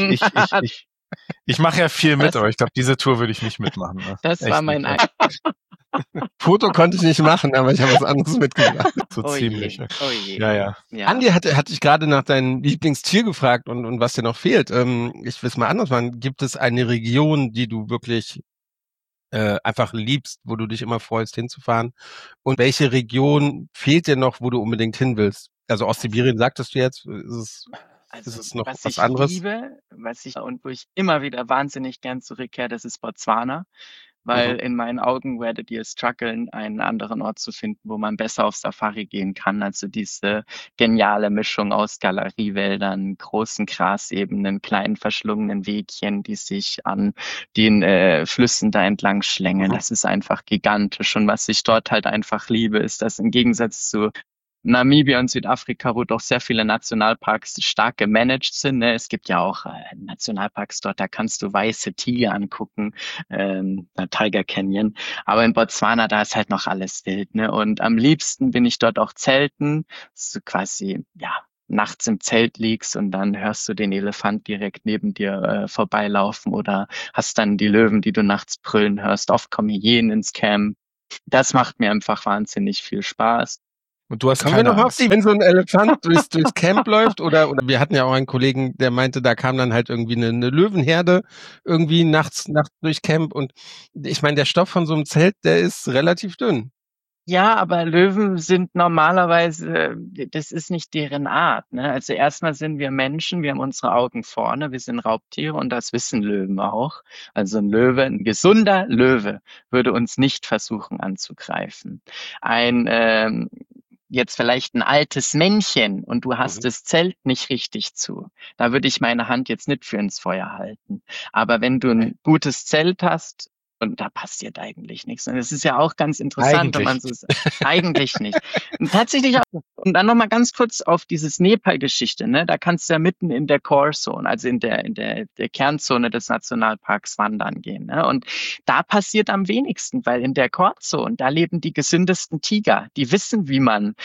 ich mache ja viel mit, aber ich glaube, diese Tour würde ich nicht mitmachen. Ne? Das war mein Eindruck. Foto konnte ich nicht machen, aber ich habe was anderes mitgebracht. So ziemlich. Oh je. Ja. Andi hatte ich gerade nach deinem Lieblingstier gefragt und was dir noch fehlt. Ich will es mal anders machen. Gibt es eine Region, die du wirklich einfach liebst, wo du dich immer freust, hinzufahren? Und welche Region fehlt dir noch, wo du unbedingt hin willst? Also Ostsibirien sagtest du jetzt, ist es noch was anderes? Liebe, und wo ich immer wieder wahnsinnig gern zurückkehre, das ist Botswana. Weil in meinen Augen werdet ihr strugglen, einen anderen Ort zu finden, wo man besser auf Safari gehen kann. Also diese geniale Mischung aus Galeriewäldern, großen Grasebenen, kleinen verschlungenen Wegchen, die sich an den Flüssen da entlang schlängeln. Das ist einfach gigantisch. Und was ich dort halt einfach liebe, ist, dass im Gegensatz zu Namibia und Südafrika, wo doch sehr viele Nationalparks stark gemanagt sind. Ne? Es gibt ja auch Nationalparks dort, da kannst du weiße Tiger angucken, Tiger Canyon. Aber in Botswana, da ist halt noch alles wild. Ne? Und am liebsten bin ich dort auch zelten, so quasi, nachts im Zelt liegst und dann hörst du den Elefant direkt neben dir vorbeilaufen oder hast dann die Löwen, die du nachts brüllen hörst. Oft kommen Hyänen ins Camp. Das macht mir einfach wahnsinnig viel Spaß. Und du hast Kommen wir noch auf die, wenn so ein Elefant durchs Camp läuft oder wir hatten ja auch einen Kollegen, der meinte, da kam dann halt irgendwie eine Löwenherde irgendwie nachts durch Camp und ich meine, der Stoff von so einem Zelt, der ist relativ dünn. Ja, aber Löwen sind normalerweise, das ist nicht deren Art, ne? Also erstmal sind wir Menschen, wir haben unsere Augen vorne, wir sind Raubtiere und das wissen Löwen auch. Also ein gesunder Löwe würde uns nicht versuchen anzugreifen. Jetzt vielleicht ein altes Männchen und du hast das Zelt nicht richtig zu. Da würde ich meine Hand jetzt nicht für ins Feuer halten. Aber wenn du ein gutes Zelt hast und da passiert eigentlich nichts. Und das ist ja auch ganz interessant, wenn man so sagt. Eigentlich nicht. Und tatsächlich auch. Und dann nochmal ganz kurz auf dieses Nepal-Geschichte, ne? Da kannst du ja mitten in der Core-Zone, also in der Kernzone des Nationalparks wandern gehen, ne? Und da passiert am wenigsten, weil in der Core-Zone, da leben die gesündesten Tiger. Die wissen, wie man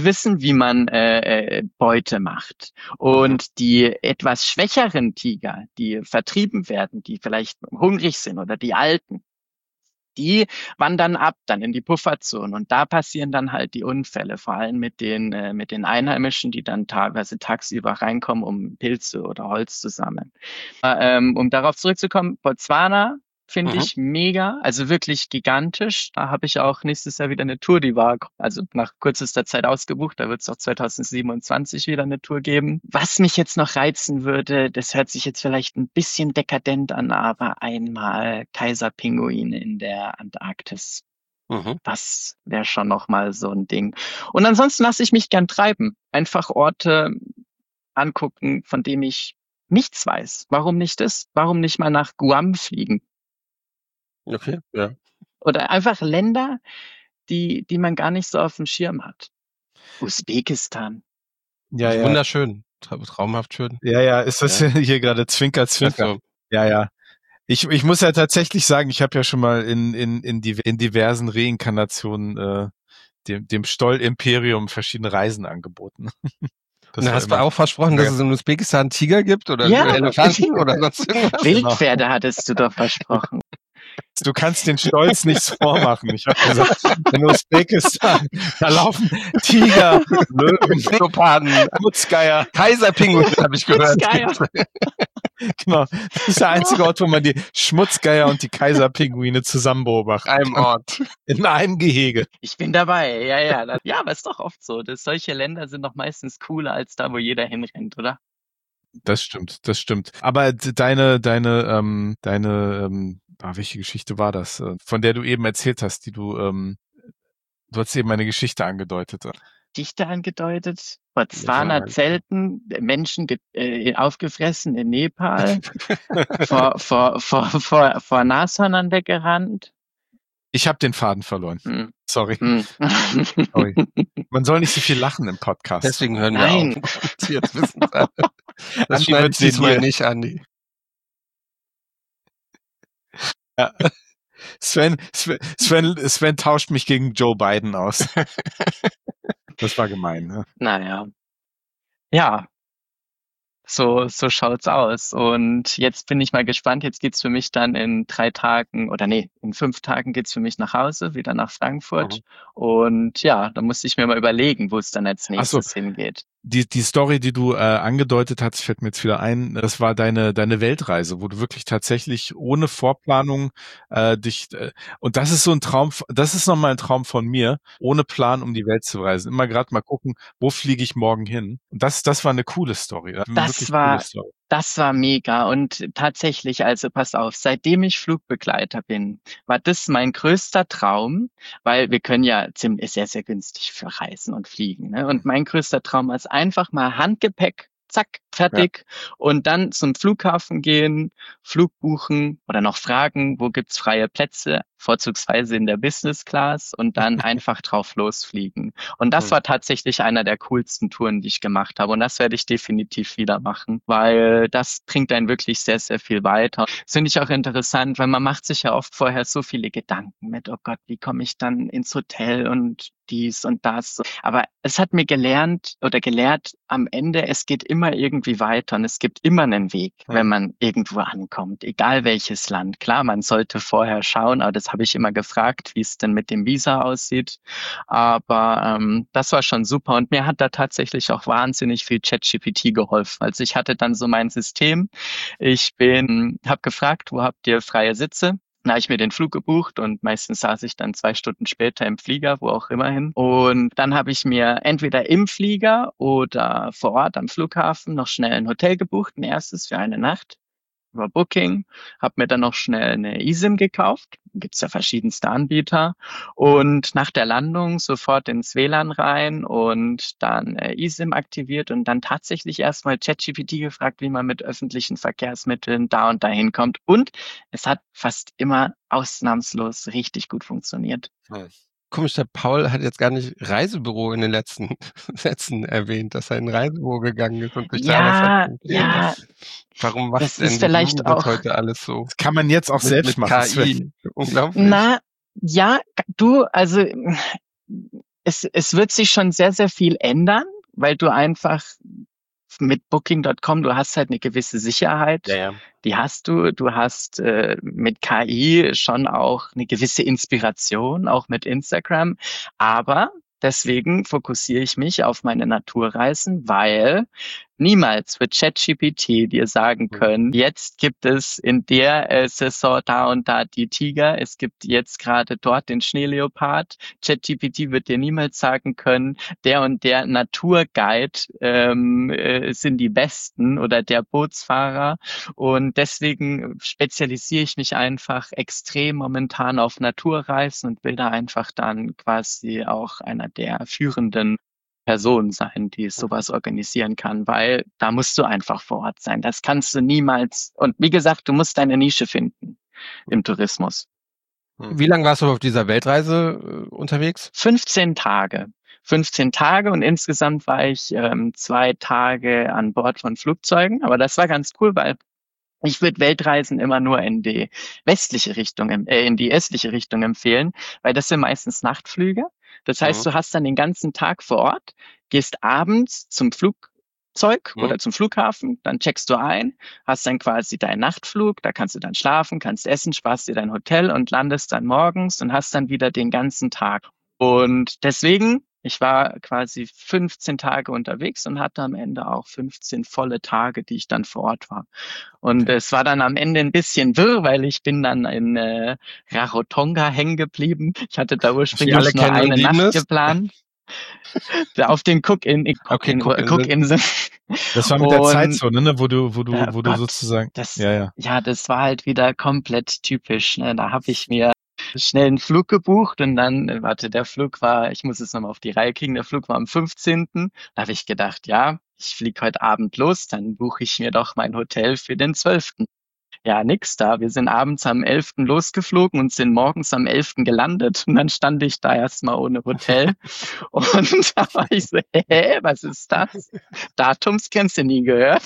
Beute macht. Und die etwas schwächeren Tiger, die vertrieben werden, die vielleicht hungrig sind oder die Alten, die wandern ab dann in die Pufferzone und da passieren dann halt die Unfälle, vor allem mit den Einheimischen, die dann teilweise tagsüber reinkommen, um Pilze oder Holz zu sammeln. Um darauf zurückzukommen, Botswana finde ich mega, also wirklich gigantisch. Da habe ich auch nächstes Jahr wieder eine Tour, die war also nach kürzester Zeit ausgebucht. Da wird es auch 2027 wieder eine Tour geben. Was mich jetzt noch reizen würde, das hört sich jetzt vielleicht ein bisschen dekadent an, aber einmal Kaiserpinguine in der Antarktis. Das wäre schon nochmal so ein Ding. Und ansonsten lasse ich mich gern treiben. Einfach Orte angucken, von denen ich nichts weiß. Warum nicht das? Warum nicht mal nach Guam fliegen? Okay, ja. Oder einfach Länder, die man gar nicht so auf dem Schirm hat. Usbekistan. Ja, ja. Wunderschön. Traumhaft schön. Ja, ist das hier gerade Zwinker? Also, Ja. Ich muss ja tatsächlich sagen, ich habe ja schon mal in diversen Reinkarnationen dem Stoll-Imperium verschiedene Reisen angeboten. hast du auch versprochen, dass es in Usbekistan Tiger gibt oder Elefanten oder sonst irgendwas? Wildpferde hattest du doch versprochen. Du kannst den Stolz nichts vormachen. Ich habe gesagt, in Usbekistan, da laufen Tiger, Löwen, Leoparden, Schmutzgeier, Kaiserpinguine, habe ich gehört. Genau, das ist der einzige Ort, wo man die Schmutzgeier und die Kaiserpinguine zusammen beobachtet. Einem Ort. In einem Gehege. Ich bin dabei, ja. Ja, aber ist doch oft so. Solche Länder sind doch meistens cooler als da, wo jeder hinrennt, oder? Das stimmt. Aber welche Geschichte war das? Von der du eben erzählt hast, du hast eben eine Geschichte angedeutet. Botswana, Zelten, Menschen aufgefressen in Nepal, vor Nashörnern weggerannt. Ich habe den Faden verloren. Sorry. Sorry. Man soll nicht so viel lachen im Podcast. Deswegen hören wir auf. Jetzt wissen alle. Das schneide ich diesmal nicht, Andi. Ja. Sven tauscht mich gegen Joe Biden aus. Das war gemein, ne? Naja. Ja. So schaut's aus. Und jetzt bin ich mal gespannt. Jetzt geht's für mich dann in 3 Tagen in 5 Tagen geht's für mich nach Hause, wieder nach Frankfurt. Und ja, da musste ich mir mal überlegen, wo es dann als nächstes hingeht. Die Story, die du angedeutet hast, fällt mir jetzt wieder ein, das war deine Weltreise, wo du wirklich tatsächlich ohne Vorplanung und das ist so ein Traum, das ist nochmal ein Traum von mir, ohne Plan um die Welt zu reisen. Immer gerade mal gucken, wo fliege ich morgen hin. Und das war eine coole Story. Das war mega und tatsächlich, also pass auf, seitdem ich Flugbegleiter bin, war das mein größter Traum, weil wir können ja sehr, sehr günstig für Reisen und Fliegen, ne? Und mein größter Traum ist einfach mal Handgepäck, zack, fertig und dann zum Flughafen gehen, Flug buchen oder noch fragen, wo gibt's freie Plätze, vorzugsweise in der Business Class und dann einfach drauf losfliegen. Und das war tatsächlich einer der coolsten Touren, die ich gemacht habe und das werde ich definitiv wieder machen, weil das bringt einen wirklich sehr, sehr viel weiter. Das finde ich auch interessant, weil man macht sich ja oft vorher so viele Gedanken mit, oh Gott, wie komme ich dann ins Hotel und dies und das. Aber es hat mir gelehrt, am Ende, es geht immer irgendwie weiter und es gibt immer einen Weg, wenn man irgendwo ankommt, egal welches Land. Klar, man sollte vorher schauen, aber das habe ich immer gefragt, wie es denn mit dem Visa aussieht. Aber das war schon super und mir hat da tatsächlich auch wahnsinnig viel ChatGPT geholfen. Also ich hatte dann so mein System. Ich habe gefragt, wo habt ihr freie Sitze? Dann habe ich mir den Flug gebucht und meistens saß ich dann 2 Stunden später im Flieger, wo auch immer hin. Und dann habe ich mir entweder im Flieger oder vor Ort am Flughafen noch schnell ein Hotel gebucht, ein erstes für eine Nacht. über Booking, habe mir dann noch schnell eine eSIM gekauft. Gibt's ja verschiedenste Anbieter. Und nach der Landung sofort ins WLAN rein und dann eSIM aktiviert und dann tatsächlich erstmal ChatGPT gefragt, wie man mit öffentlichen Verkehrsmitteln da und dahin kommt. Und es hat fast immer ausnahmslos richtig gut funktioniert. Komisch, der Paul hat jetzt gar nicht Reisebüro in den letzten Sätzen erwähnt, dass er in ein Reisebüro gegangen ist und sich da was hat empfehlen Ja, lassen. Warum macht das denn ist vielleicht Google das auch, heute alles so Das kann man jetzt auch selbst mit machen. Sven. KI? Unglaublich. na, ja, also es wird sich schon sehr, sehr viel ändern, weil du einfach mit Booking.com, du hast halt eine gewisse Sicherheit. Ja. Die hast du. Du hast mit KI schon auch eine gewisse Inspiration, auch mit Instagram. Aber deswegen fokussiere ich mich auf meine Naturreisen, weil niemals wird ChatGPT dir sagen können, jetzt gibt es in der Saison da und da die Tiger, es gibt jetzt gerade dort den Schneeleopard. ChatGPT wird dir niemals sagen können, der und der Naturguide sind die besten oder der Bootsfahrer. Und deswegen spezialisiere ich mich einfach extrem momentan auf Naturreisen und will da einfach dann quasi auch einer der führenden Person sein, die sowas organisieren kann, weil da musst du einfach vor Ort sein. Das kannst du niemals. Und wie gesagt, du musst deine Nische finden im Tourismus. Wie lange warst du auf dieser Weltreise unterwegs? 15 Tage. 15 Tage und insgesamt war ich 2 Tage an Bord von Flugzeugen. Aber das war ganz cool, weil ich würde Weltreisen immer nur in die westliche Richtung, in die östliche Richtung empfehlen, weil das sind meistens Nachtflüge. Das heißt, du hast dann den ganzen Tag vor Ort, gehst abends zum Flugzeug oder zum Flughafen, dann checkst du ein, hast dann quasi deinen Nachtflug, da kannst du dann schlafen, kannst essen, sparst dir dein Hotel und landest dann morgens und hast dann wieder den ganzen Tag. Und deswegen, ich war quasi 15 Tage unterwegs und hatte am Ende auch 15 volle Tage, die ich dann vor Ort war. Und es war dann am Ende ein bisschen wirr, weil ich bin dann in Rarotonga hängen geblieben. Ich hatte da ursprünglich nur eine Nacht geplant. Auf den Cookinseln. Das war mit der Zeitzone, ne, wo du sozusagen. Das war halt wieder komplett typisch. Ne? Da habe ich mir schnell einen Flug gebucht und dann, der Flug war, ich muss es nochmal auf die Reihe kriegen, der Flug war am 15. Da habe ich gedacht, ja, ich fliege heute Abend los, dann buche ich mir doch mein Hotel für den 12. Ja, nix da. Wir sind abends am 11. losgeflogen und sind morgens am 11. gelandet. Und dann stand ich da erstmal ohne Hotel. Und da war ich so, was ist das? Datumsgrenze nie gehört.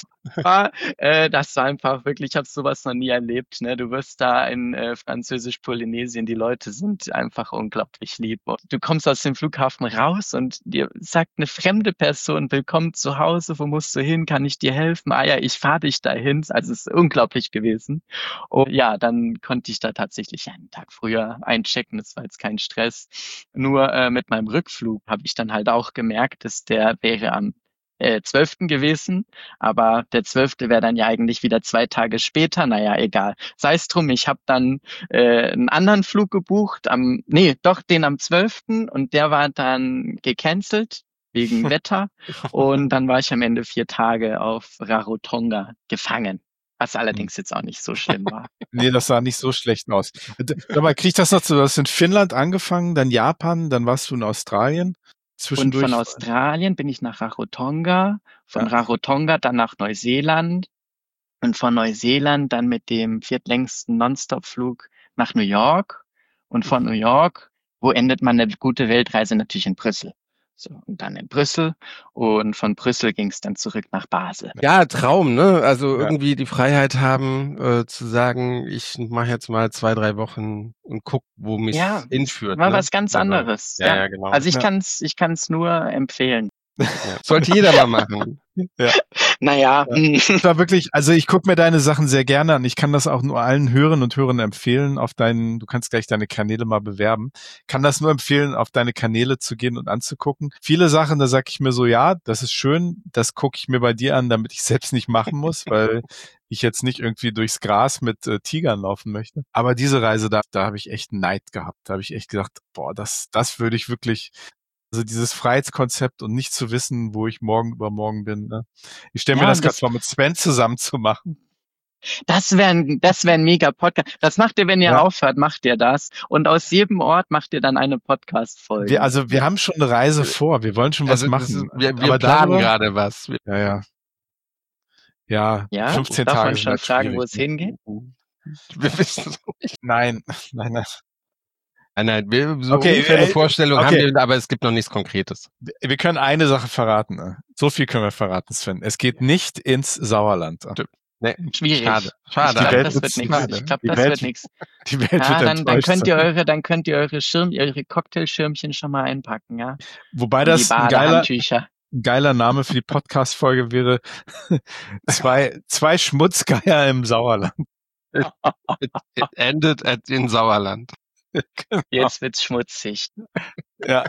Das war einfach wirklich, ich habe sowas noch nie erlebt. Ne? Du wirst da in Französisch-Polynesien, die Leute sind einfach unglaublich lieb. Du kommst aus dem Flughafen raus und dir sagt eine fremde Person, willkommen zu Hause, wo musst du hin, kann ich dir helfen? Ah ja, ich fahre dich dahin. Also es ist unglaublich gewesen. Und ja, dann konnte ich da tatsächlich einen Tag früher einchecken, das war jetzt kein Stress. Nur mit meinem Rückflug habe ich dann halt auch gemerkt, dass der wäre am 12. gewesen, aber der 12. wäre dann ja eigentlich wieder 2 Tage später, naja, egal. Sei es drum, ich habe dann einen anderen Flug gebucht, den am 12. und der war dann gecancelt wegen Wetter und dann war ich am Ende 4 Tage auf Rarotonga gefangen. Was allerdings jetzt auch nicht so schlimm war. Nee, das sah nicht so schlecht aus. Aber krieg ich das noch zu? Du hast in Finnland angefangen, dann Japan, dann warst du in Australien. Und von Australien bin ich nach Rarotonga, von Rarotonga dann nach Neuseeland und von Neuseeland dann mit dem 4. Nonstop-Flug nach New York und von New York, wo endet man eine gute Weltreise? Natürlich in Brüssel. So, und dann in Brüssel und von Brüssel ging es dann zurück nach Basel. Ja, Traum, ne? Also irgendwie die Freiheit haben, zu sagen, ich mache jetzt mal 2, 3 Wochen und guck, wo mich hinführt. War was ganz anderes. Ja, genau. Also ich kann's nur empfehlen. Ja. Sollte jeder mal machen. Ja. Naja. Das war wirklich, also ich gucke mir deine Sachen sehr gerne an. Ich kann das auch nur allen Hörern und Hörern empfehlen, du kannst gleich deine Kanäle mal bewerben. Kann das nur empfehlen, auf deine Kanäle zu gehen und anzugucken. Viele Sachen, da sag ich mir so, ja, das ist schön, das gucke ich mir bei dir an, damit ich selbst nicht machen muss, weil ich jetzt nicht irgendwie durchs Gras mit Tigern laufen möchte. Aber diese Reise, da habe ich echt Neid gehabt. Da habe ich echt gedacht, boah, das würde ich wirklich. Also dieses Freiheitskonzept und nicht zu wissen, wo ich morgen übermorgen bin. Ne? Ich stelle mir das gerade vor, mit Sven zusammen zu machen. Das wäre ein mega Podcast. Das macht ihr, wenn ihr aufhört, macht ihr das. Und aus jedem Ort macht ihr dann eine Podcast-Folge. Wir haben schon eine Reise vor. Wir wollen schon was machen. Wir planen gerade was. Ja, 15 Tage. Darf man schon fragen, wo es hingeht? Wir wissen es nicht. Nein. Nein, ungefähr eine Vorstellung haben wir, aber es gibt noch nichts Konkretes. Wir können eine Sache verraten. Ne? So viel können wir verraten, Sven. Es geht nicht ins Sauerland. Nee, schwierig. Schade. Ich glaube, das wird nichts. Ich glaube, das wird nichts. Die Welt wird dann könnt ihr eure Cocktailschirmchen schon mal einpacken, ja. Wobei das ein geiler Name für die Podcast-Folge wäre, zwei Schmutzgeier im Sauerland. It ended in Sauerland. Jetzt wird's schmutzig. Ja.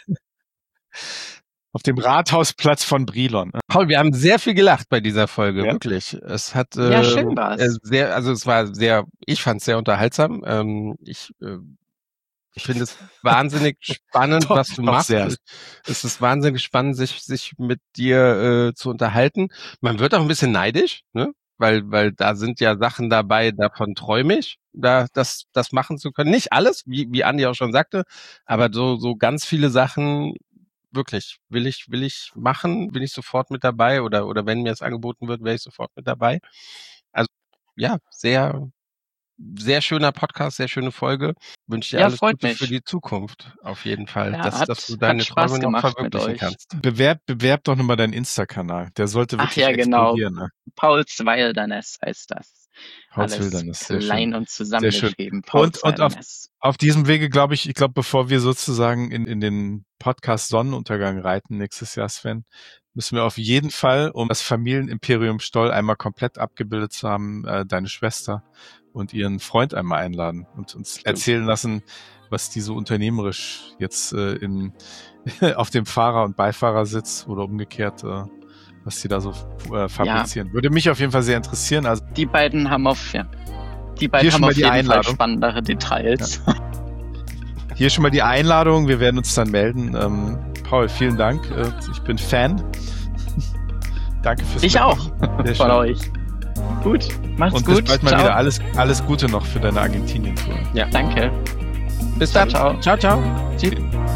Auf dem Rathausplatz von Brilon. Paul, wir haben sehr viel gelacht bei dieser Folge, wirklich. Es hat schön war's. es war sehr, ich fand es sehr unterhaltsam. Ich finde es wahnsinnig spannend, was du machst. Es ist wahnsinnig spannend, sich mit dir zu unterhalten. Man wird auch ein bisschen neidisch, ne? Weil da sind ja Sachen dabei, davon träume ich, das machen zu können. Nicht alles, wie Andi auch schon sagte, aber so ganz viele Sachen, wirklich, will ich machen, bin ich sofort mit dabei oder wenn mir es angeboten wird, wäre ich sofort mit dabei. Also ja, sehr, sehr schöner Podcast, sehr schöne Folge. Wünsche dir alles Gute für die Zukunft, auf jeden Fall, dass du deine Träume noch verwirklichen kannst. Bewerb doch nochmal deinen Insta-Kanal. Der sollte wirklich explodieren. Ne? Pauls Wilderness heißt das. Pauls Wilderness. Klein und zusammengeschrieben. Und auf diesem Wege, glaube ich, bevor wir sozusagen in den Podcast Sonnenuntergang reiten nächstes Jahr, Sven, müssen wir auf jeden Fall, um das Familienimperium Stoll einmal komplett abgebildet zu haben, deine Schwester und ihren Freund einmal einladen und uns erzählen lassen, was die so unternehmerisch jetzt auf dem Fahrer- und Beifahrersitz oder umgekehrt, was die da so fabrizieren. Würde mich auf jeden Fall sehr interessieren. Also die beiden haben auf jeden Fall spannendere Details. Ja. Hier schon mal die Einladung. Wir werden uns dann melden. Paul, vielen Dank. Ich bin Fan. Danke fürs Ich auch. Von euch. Gut, macht's gut. Und bis bald mal wieder. Alles Gute noch für deine Argentinien-Tour. Ja, danke. Bis dann. Ciao. Ciao. Tschüss.